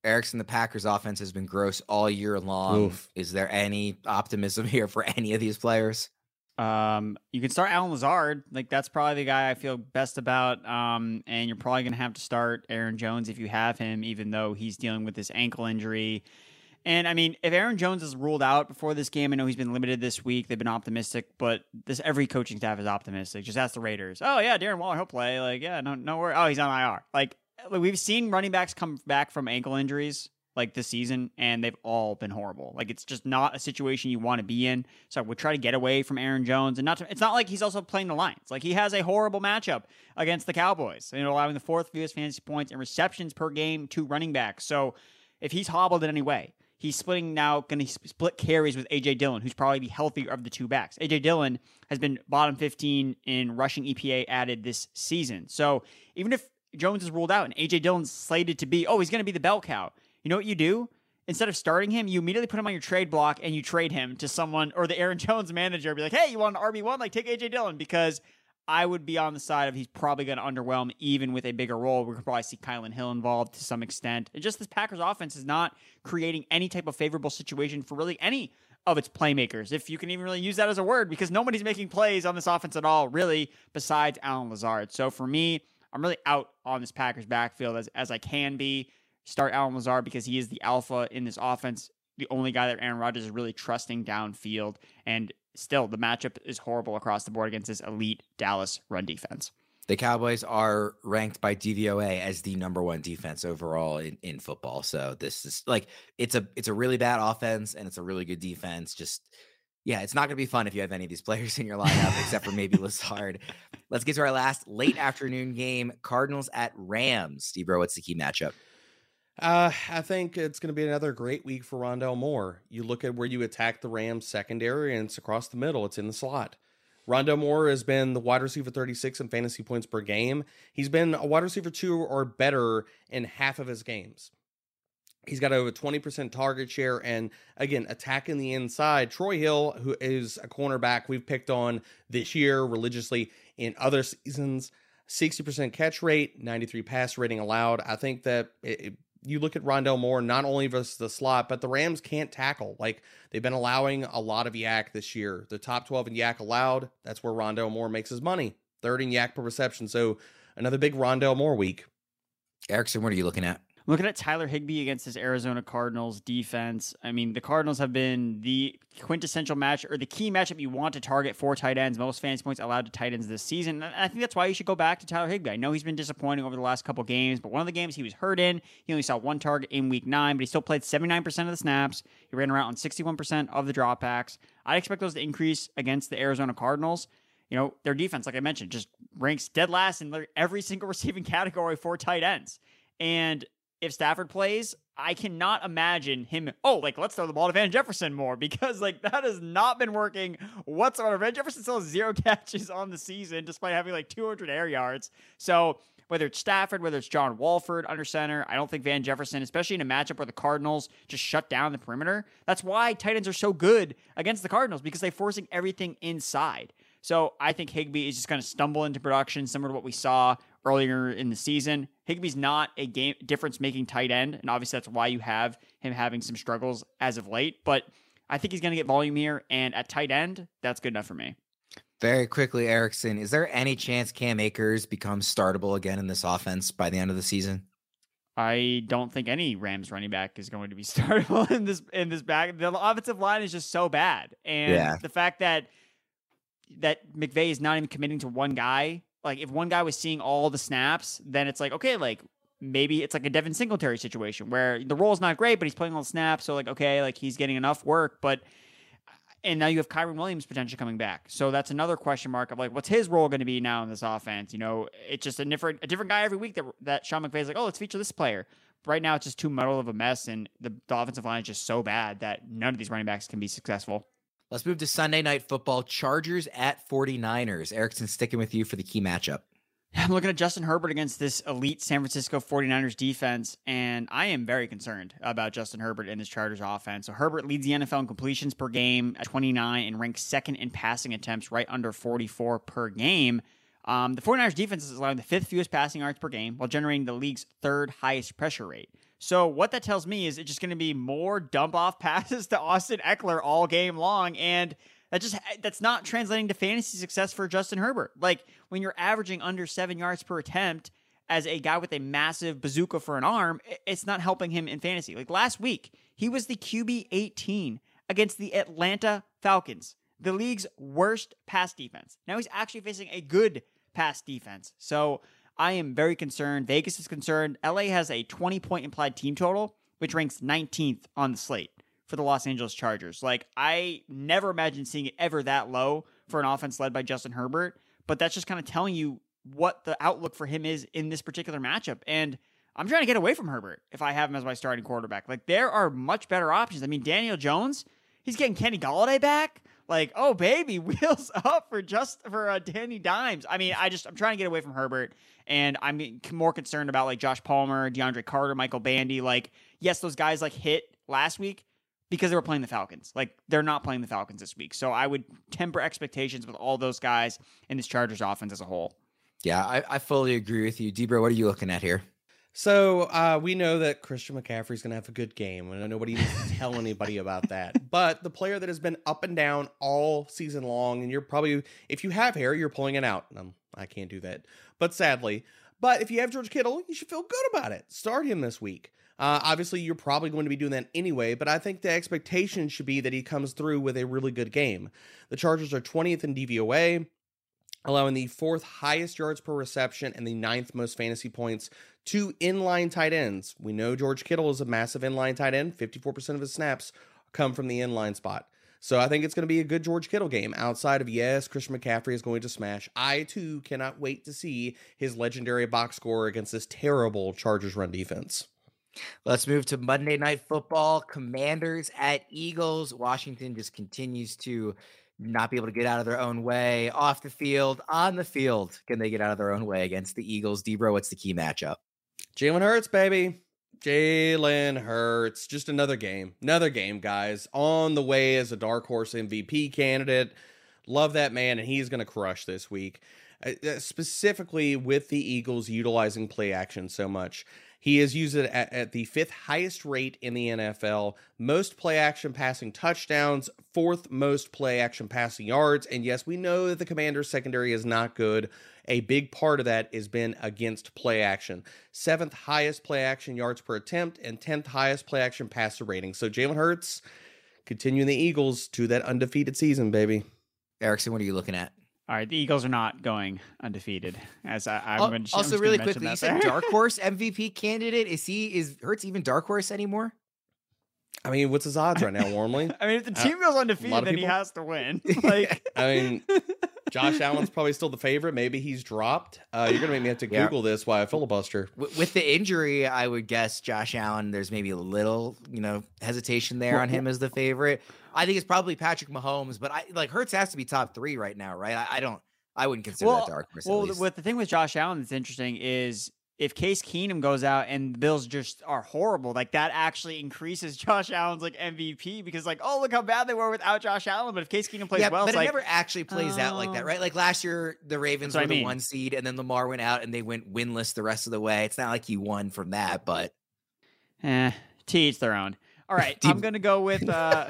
Erickson, the Packers offense has been gross all year long. Oof. Is there any optimism here for any of these players? You can start Alan Lazard. Like, that's probably the guy I feel best about. And you're probably going to have to start Aaron Jones if you have him, even though he's dealing with this ankle injury. And I mean, if Aaron Jones is ruled out before this game, I know he's been limited this week. They've been optimistic, but every coaching staff is optimistic. Just ask the Raiders. Oh yeah, Darren Waller, he'll play. Like, yeah, no worry. Oh, he's on IR. Like, we've seen running backs come back from ankle injuries like this season, and they've all been horrible. Like, it's just not a situation you want to be in. So I would try to get away from Aaron Jones, and it's not like he's also playing the Lions. Like, he has a horrible matchup against the Cowboys, allowing the fourth fewest fantasy points and receptions per game to running backs. So if he's hobbled in any way, he's going to split carries with A.J. Dillon, who's probably the healthier of the two backs. A.J. Dillon has been bottom 15 in rushing EPA added this season. So even if Jones is ruled out and A.J. Dillon's slated to be, he's going to be the bell cow, you know what you do? Instead of starting him, you immediately put him on your trade block and you trade him to someone, or the Aaron Jones manager, be like, hey, you want an RB1? Like, take A.J. Dillon, because I would be on the side of he's probably going to underwhelm even with a bigger role. We could probably see Kylan Hill involved to some extent. And just this Packers offense is not creating any type of favorable situation for really any of its playmakers, if you can even really use that as a word, because nobody's making plays on this offense at all, really, besides Alan Lazard. So for me, I'm really out on this Packers backfield as I can be. Start Alan Lazard because he is the alpha in this offense, the only guy that Aaron Rodgers is really trusting downfield. And still, the matchup is horrible across the board against this elite Dallas run defense. The Cowboys are ranked by DVOA as the number one defense overall in football. So this is like, it's a really bad offense and it's a really good defense. It's not going to be fun if you have any of these players in your lineup, except for maybe Lazard. Let's get to our last late afternoon game, Cardinals at Rams. Steve Bro, what's the key matchup? I think it's going to be another great week for Rondale Moore. You look at where you attack the Rams secondary, and it's across the middle. It's in the slot. Rondale Moore has been the wide receiver 36 in fantasy points per game. He's been a wide receiver 2 or better in half of his games. He's got over 20% target share, and again, attacking the inside. Troy Hill, who is a cornerback we've picked on this year religiously in other seasons, 60% catch rate, 93 pass rating allowed. I think that you look at Rondale Moore, not only versus the slot, but the Rams can't tackle. Like, they've been allowing a lot of yak this year. The top 12 in yak allowed. That's where Rondale Moore makes his money. Third in yak per reception. So another big Rondale Moore week. Erickson, what are you looking at? Looking at Tyler Higbee against this Arizona Cardinals defense, I mean, the Cardinals have been the quintessential match, or the key matchup you want to target for tight ends. Most fantasy points allowed to tight ends this season. And I think that's why you should go back to Tyler Higbee. I know he's been disappointing over the last couple games, but one of the games he was hurt in, he only saw one target in week 9, but he still played 79% of the snaps. He ran around on 61% of the dropbacks. I expect those to increase against the Arizona Cardinals. Their defense, like I mentioned, just ranks dead last in every single receiving category for tight ends. And if Stafford plays, I cannot imagine him, let's throw the ball to Van Jefferson more, because that has not been working whatsoever. Van Jefferson still has 0 catches on the season, despite having 200 air yards. So whether it's Stafford, whether it's John Walford under center, I don't think Van Jefferson, especially in a matchup where the Cardinals just shut down the perimeter. That's why tight ends are so good against the Cardinals, because they're forcing everything inside. So I think Higbee is just going to stumble into production, similar to what we saw earlier in the season. Higbee's not a game difference-making tight end, and obviously that's why you have him having some struggles as of late. But I think he's going to get volume here, and at tight end, that's good enough for me. Very quickly, Erickson, is there any chance Cam Akers becomes startable again in this offense by the end of the season? I don't think any Rams running back is going to be startable in this back. The offensive line is just so bad, and the fact that McVay is not even committing to one guy. Like, if one guy was seeing all the snaps, then it's maybe it's like a Devin Singletary situation where the role's not great, but he's playing all the snaps. So he's getting enough work. And now you have Kyren Williams potentially coming back. So that's another question mark of what's his role going to be now in this offense? It's just a different guy every week that Sean McVay's let's feature this player. But right now it's just too muddled of a mess, and the offensive line is just so bad that none of these running backs can be successful. Let's move to Sunday Night Football. Chargers at 49ers. Erickson, sticking with you for the key matchup. I'm looking at Justin Herbert against this elite San Francisco 49ers defense, and I am very concerned about Justin Herbert in this Chargers offense. So Herbert leads the NFL in completions per game at 29 and ranks second in passing attempts, right under 44 per game. The 49ers defense is allowing the 5th fewest passing yards per game while generating the league's 3rd highest pressure rate. So what that tells me is it's just going to be more dump off passes to Austin Eckler all game long. And that's not translating to fantasy success for Justin Herbert. Like when you're averaging under 7 yards per attempt as a guy with a massive bazooka for an arm, it's not helping him in fantasy. Like last week, he was the QB 18 against the Atlanta Falcons, the league's worst pass defense. Now he's actually facing a good pass defense. So I am very concerned. Vegas is concerned. LA has a 20-point implied team total, which ranks 19th on the slate for the Los Angeles Chargers. Like, I never imagined seeing it ever that low for an offense led by Justin Herbert, but that's just kind of telling you what the outlook for him is in this particular matchup. And I'm trying to get away from Herbert if I have him as my starting quarterback. Like, there are much better options. I mean, Daniel Jones, he's getting Kenny Golladay back. Like, oh baby, wheels up for Danny Dimes. I mean, I'm trying to get away from Herbert, and I'm more concerned about like Josh Palmer, DeAndre Carter, Michael Bandy. Like, yes, those guys like hit last week because they were playing the Falcons. Like, they're not playing the Falcons this week, so I would temper expectations with all those guys in this Chargers offense as a whole. Yeah, I fully agree with you, Debra. What are you looking at here? So we know that Christian McCaffrey's going to have a good game. And nobody needs to tell anybody about that. But the player that has been up and down all season long, and you're probably, if you have hair, you're pulling it out. I can't do that. But sadly. But if you have George Kittle, you should feel good about it. Start him this week. Obviously, you're probably going to be doing that anyway, but I think the expectation should be that he comes through with a really good game. The Chargers are 20th in DVOA, allowing the 4th highest yards per reception and the 9th most fantasy points to inline tight ends. We know George Kittle is a massive inline tight end. 54% of his snaps come from the inline spot. So I think it's going to be a good George Kittle game outside of, yes, Christian McCaffrey is going to smash. I, too, cannot wait to see his legendary box score against this terrible Chargers run defense. Let's move to Monday Night Football. Commanders at Eagles. Washington just continues to not be able to get out of their own way. Off the field, on the field, can they get out of their own way against the Eagles? Debra, what's the key matchup? Jalen Hurts, baby. Jalen Hurts. Just another game. Another game, guys. On the way as a dark horse MVP candidate. Love that man, and he's going to crush this week. Specifically with the Eagles utilizing play action so much. He has used it at the 5th highest rate in the NFL, most play action passing touchdowns, 4th most play action passing yards. And yes, we know that the Commanders secondary is not good. A big part of that has been against play action. 7th highest play action yards per attempt and 10th highest play action passer rating. So Jalen Hurts continuing the Eagles to that undefeated season, baby. Erickson, what are you looking at? All right, the Eagles are not going undefeated. As I'm going to also really quickly, you said dark horse MVP candidate. Is Hurts even dark horse anymore? I mean, what's his odds right now, Warmly? I mean, if the team goes undefeated, then he has to win. Like, I mean, Josh Allen's probably still the favorite. Maybe he's dropped. You're going to make me have to Google this while I filibuster. With the injury, I would guess Josh Allen, there's maybe a little, hesitation there on him as the favorite. I think it's probably Patrick Mahomes, but Hurts has to be top 3 right now, right? I wouldn't consider that dark horse. Well, the thing with Josh Allen that's interesting is if Case Keenum goes out and the Bills just are horrible, like that actually increases Josh Allen's MVP because look how bad they were without Josh Allen. But if Case Keenum plays well, but it never actually plays out like that, right? Like last year, the Ravens were the 1 seed, and then Lamar went out and they went winless the rest of the way. It's not like he won from that, but to each their own. All right, I'm going to go with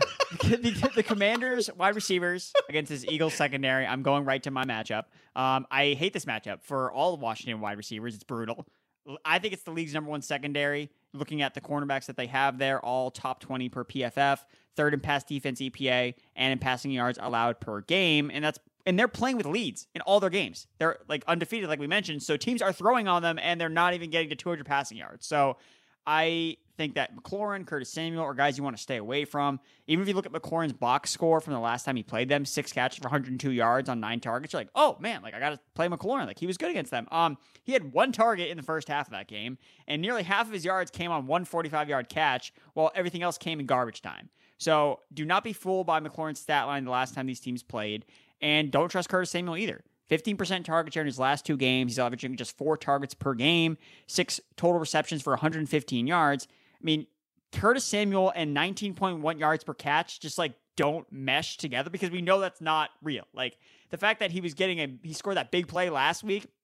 the Commanders wide receivers against this Eagles secondary. I'm going right to my matchup. I hate this matchup for all of Washington wide receivers. It's brutal. I think it's the league's number 1 secondary. Looking at the cornerbacks that they have there, all top 20 per PFF, 3rd in pass defense EPA, and in passing yards allowed per game. And they're playing with leads in all their games. They're undefeated, like we mentioned. So teams are throwing on them, and they're not even getting to 200 passing yards. So I think that McLaurin, Curtis Samuel are guys you want to stay away from. Even if you look at McLaurin's box score from the last time he played them, 6 catches for 102 yards on 9 targets, you're like, oh man, I got to play McLaurin. He was good against them. He had 1 target in the first half of that game, and nearly half of his yards came on 1 45-yard catch, while everything else came in garbage time. So do not be fooled by McLaurin's stat line the last time these teams played, and don't trust Curtis Samuel either. 15% target share in his last 2 games. He's averaging just 4 targets per game, 6 total receptions for 115 yards. I mean, Curtis Samuel and 19.1 yards per catch just don't mesh together because we know that's not real. The fact that he scored that big play last week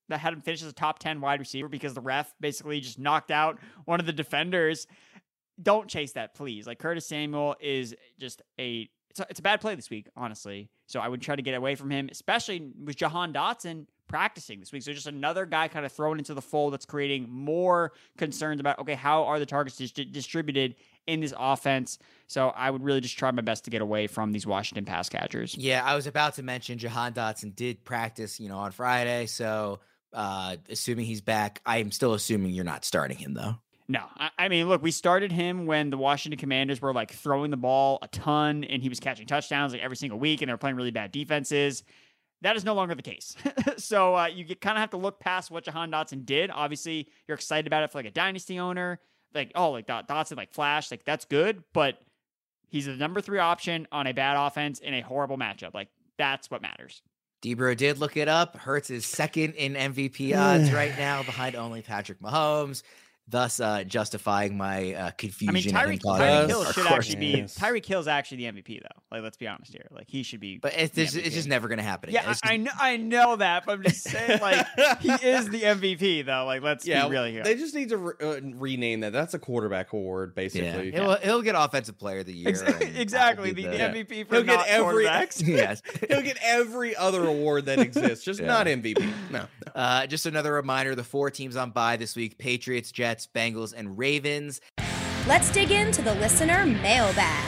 that had him finish as a top 10 wide receiver because the ref basically just knocked out one of the defenders. Don't chase that, please. Like, Curtis Samuel is just it's a bad play this week, honestly. So I would try to get away from him, especially with Jahan Dotson practicing this week. So just another guy kind of thrown into the fold that's creating more concerns about, okay, how are the targets distributed in this offense? So I would really just try my best to get away from these Washington pass catchers. Yeah, I was about to mention Jahan Dotson did practice, on Friday. So assuming he's back, I am still assuming you're not starting him, though. No, I mean, look, we started him when the Washington Commanders were like throwing the ball a ton and he was catching touchdowns like every single week and they were playing really bad defenses. That is no longer the case. So you kind of have to look past what Jahan Dotson did. Obviously, you're excited about it for like a dynasty owner. Like, oh, like Dotson, like flash, like that's good. But he's the number 3 option on a bad offense in a horrible matchup. Like, that's what matters. Debro did look it up. Hurts is second in MVP odds right now, behind only Patrick Mahomes, thus justifying my confusion. I mean, Tyreek Hill should actually be. Tyreek Hill's actually the MVP, though. Like, let's be honest here. Like, he should be. But it's just never going to happen again. Yeah, I know that, but I'm just saying, like, he is the MVP, though. Like, let's be real here. They just need to rename that. That's a quarterback award, basically. Yeah. He'll get Offensive Player of the Year. Exactly, the MVP for he'll not quarterbacks. Yes, he'll get every other award that exists, just not MVP. No. Just another reminder: the 4 teams on bye this week: Patriots, Jets, Bengals, and Ravens. Let's dig into the listener mailbag.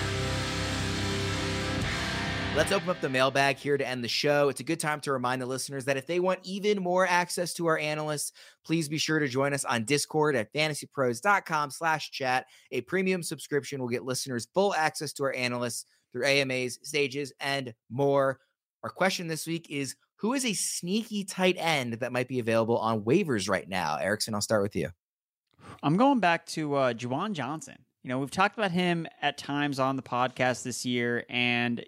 Let's open up the mailbag here to end the show. It's a good time to remind the listeners that if they want even more access to our analysts, please be sure to join us on Discord at fantasypros.com/chat. A premium subscription will get listeners full access to our analysts through AMAs, stages, and more. Our question this week is, who is a sneaky tight end that might be available on waivers right now? Erickson, I'll start with you. I'm going back to Juwan Johnson. We've talked about him at times on the podcast this year, and,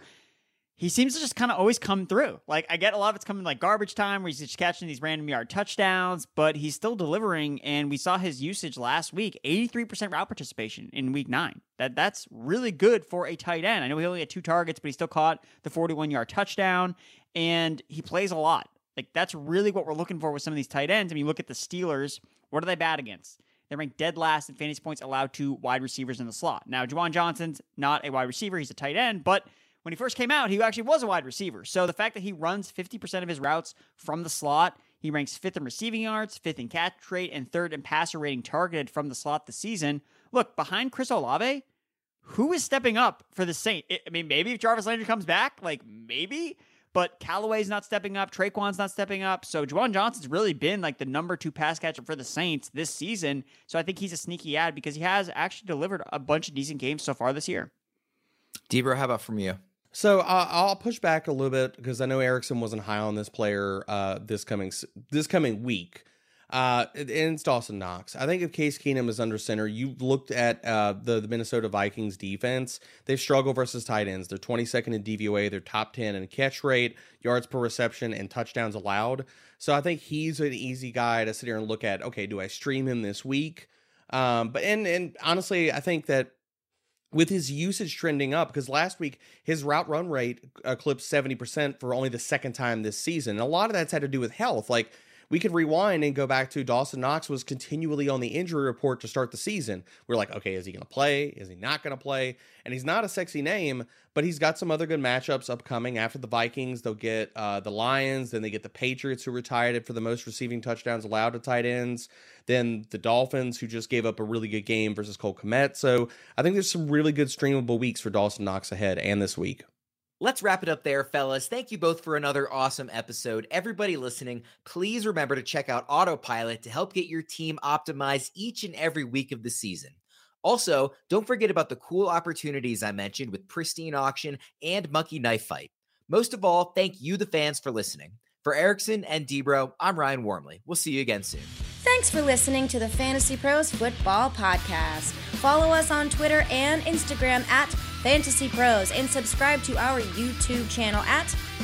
he seems to just kind of always come through. Like, I get a lot of it's coming like garbage time where he's just catching these random yard touchdowns, but he's still delivering, and we saw his usage last week, 83% route participation in week 9. That's really good for a tight end. I know he only had 2 targets, but he still caught the 41-yard touchdown, and he plays a lot. Like, that's really what we're looking for with some of these tight ends. I mean, look at the Steelers. What are they bad against? They're ranked dead last in fantasy points allowed to wide receivers in the slot. Now, Juwan Johnson's not a wide receiver. He's a tight end, but when he first came out, he actually was a wide receiver. So the fact that he runs 50% of his routes from the slot, he ranks 5th in receiving yards, 5th in catch rate, and 3rd in passer rating targeted from the slot this season. Look, behind Chris Olave, who is stepping up for the Saints? I mean, maybe if Jarvis Landry comes back, like maybe, but Callaway's not stepping up. Traquan's not stepping up. So Juwan Johnson's really been like the number 2 pass catcher for the Saints this season. So I think he's a sneaky ad because he has actually delivered a bunch of decent games so far this year. Debro, how about from you? So I'll push back a little bit because I know Erickson wasn't high on this player this coming week. And it's Dawson Knox. I think if Case Keenum is under center, you looked at the Minnesota Vikings defense. They've struggled versus tight ends. They're 22nd in DVOA. They're top 10 in catch rate, yards per reception, and touchdowns allowed. So I think he's an easy guy to sit here and look at. Okay, do I stream him this week? But honestly, I think that with his usage trending up, because last week his route run rate eclipsed 70% for only the 2nd time this season. And a lot of that's had to do with health. Like, we could rewind and go back to Dawson Knox was continually on the injury report to start the season. We're like, okay, is he going to play? Is he not going to play? And he's not a sexy name, but he's got some other good matchups upcoming. After the Vikings, they'll get the Lions. Then they get the Patriots, who retired it for the most receiving touchdowns allowed to tight ends. Then the Dolphins, who just gave up a really good game versus Cole Kmet. So I think there's some really good streamable weeks for Dawson Knox ahead and this week. Let's wrap it up there, fellas. Thank you both for another awesome episode. Everybody listening, please remember to check out Autopilot to help get your team optimized each and every week of the season. Also, don't forget about the cool opportunities I mentioned with Pristine Auction and Monkey Knife Fight. Most of all, thank you, the fans, for listening. For Erickson and Debro, I'm Ryan Wormley. We'll see you again soon. Thanks for listening to the Fantasy Pros Football Podcast. Follow us on Twitter and Instagram at Fantasy Pros and subscribe to our YouTube channel at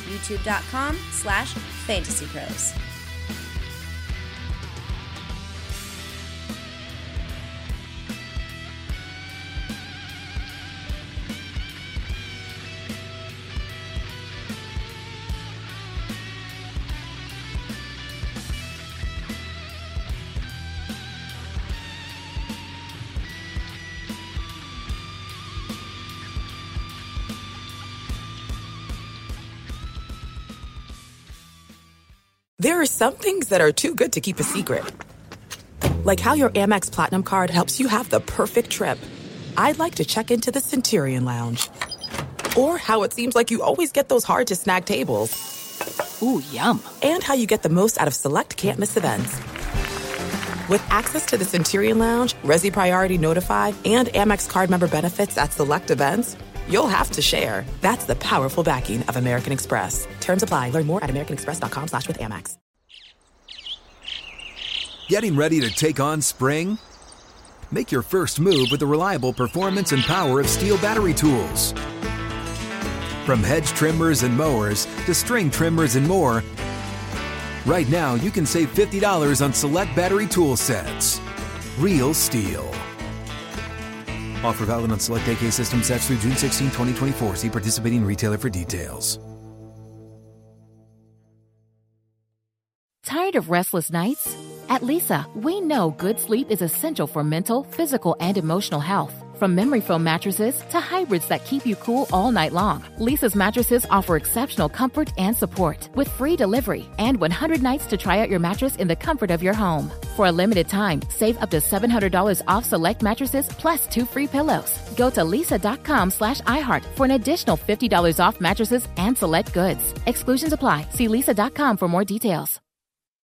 youtube.com/fantasypros. There are some things that are too good to keep a secret. Like how your Amex Platinum card helps you have the perfect trip. I'd like to check into the Centurion Lounge. Or how it seems like you always get those hard-to-snag tables. Ooh, yum. And how you get the most out of select can't-miss events. With access to the Centurion Lounge, Resi Priority Notified, and Amex card member benefits at select events, you'll have to share. That's the powerful backing of American Express. Terms apply. Learn more at americanexpress.com/withAmex. Getting ready to take on spring? Make your first move with the reliable performance and power of Steel battery tools. From hedge trimmers and mowers to string trimmers and more, right now you can save $50 on select battery tool sets. Real Steel. Offer valid on select AK system sets through June 16, 2024. See participating retailer for details. Tired of restless nights? At Leesa, we know good sleep is essential for mental, physical, and emotional health. From memory foam mattresses to hybrids that keep you cool all night long, Leesa's mattresses offer exceptional comfort and support with free delivery and 100 nights to try out your mattress in the comfort of your home. For a limited time, save up to $700 off select mattresses plus 2 free pillows. Go to leesa.com/iHeart for an additional $50 off mattresses and select goods. Exclusions apply. See leesa.com for more details.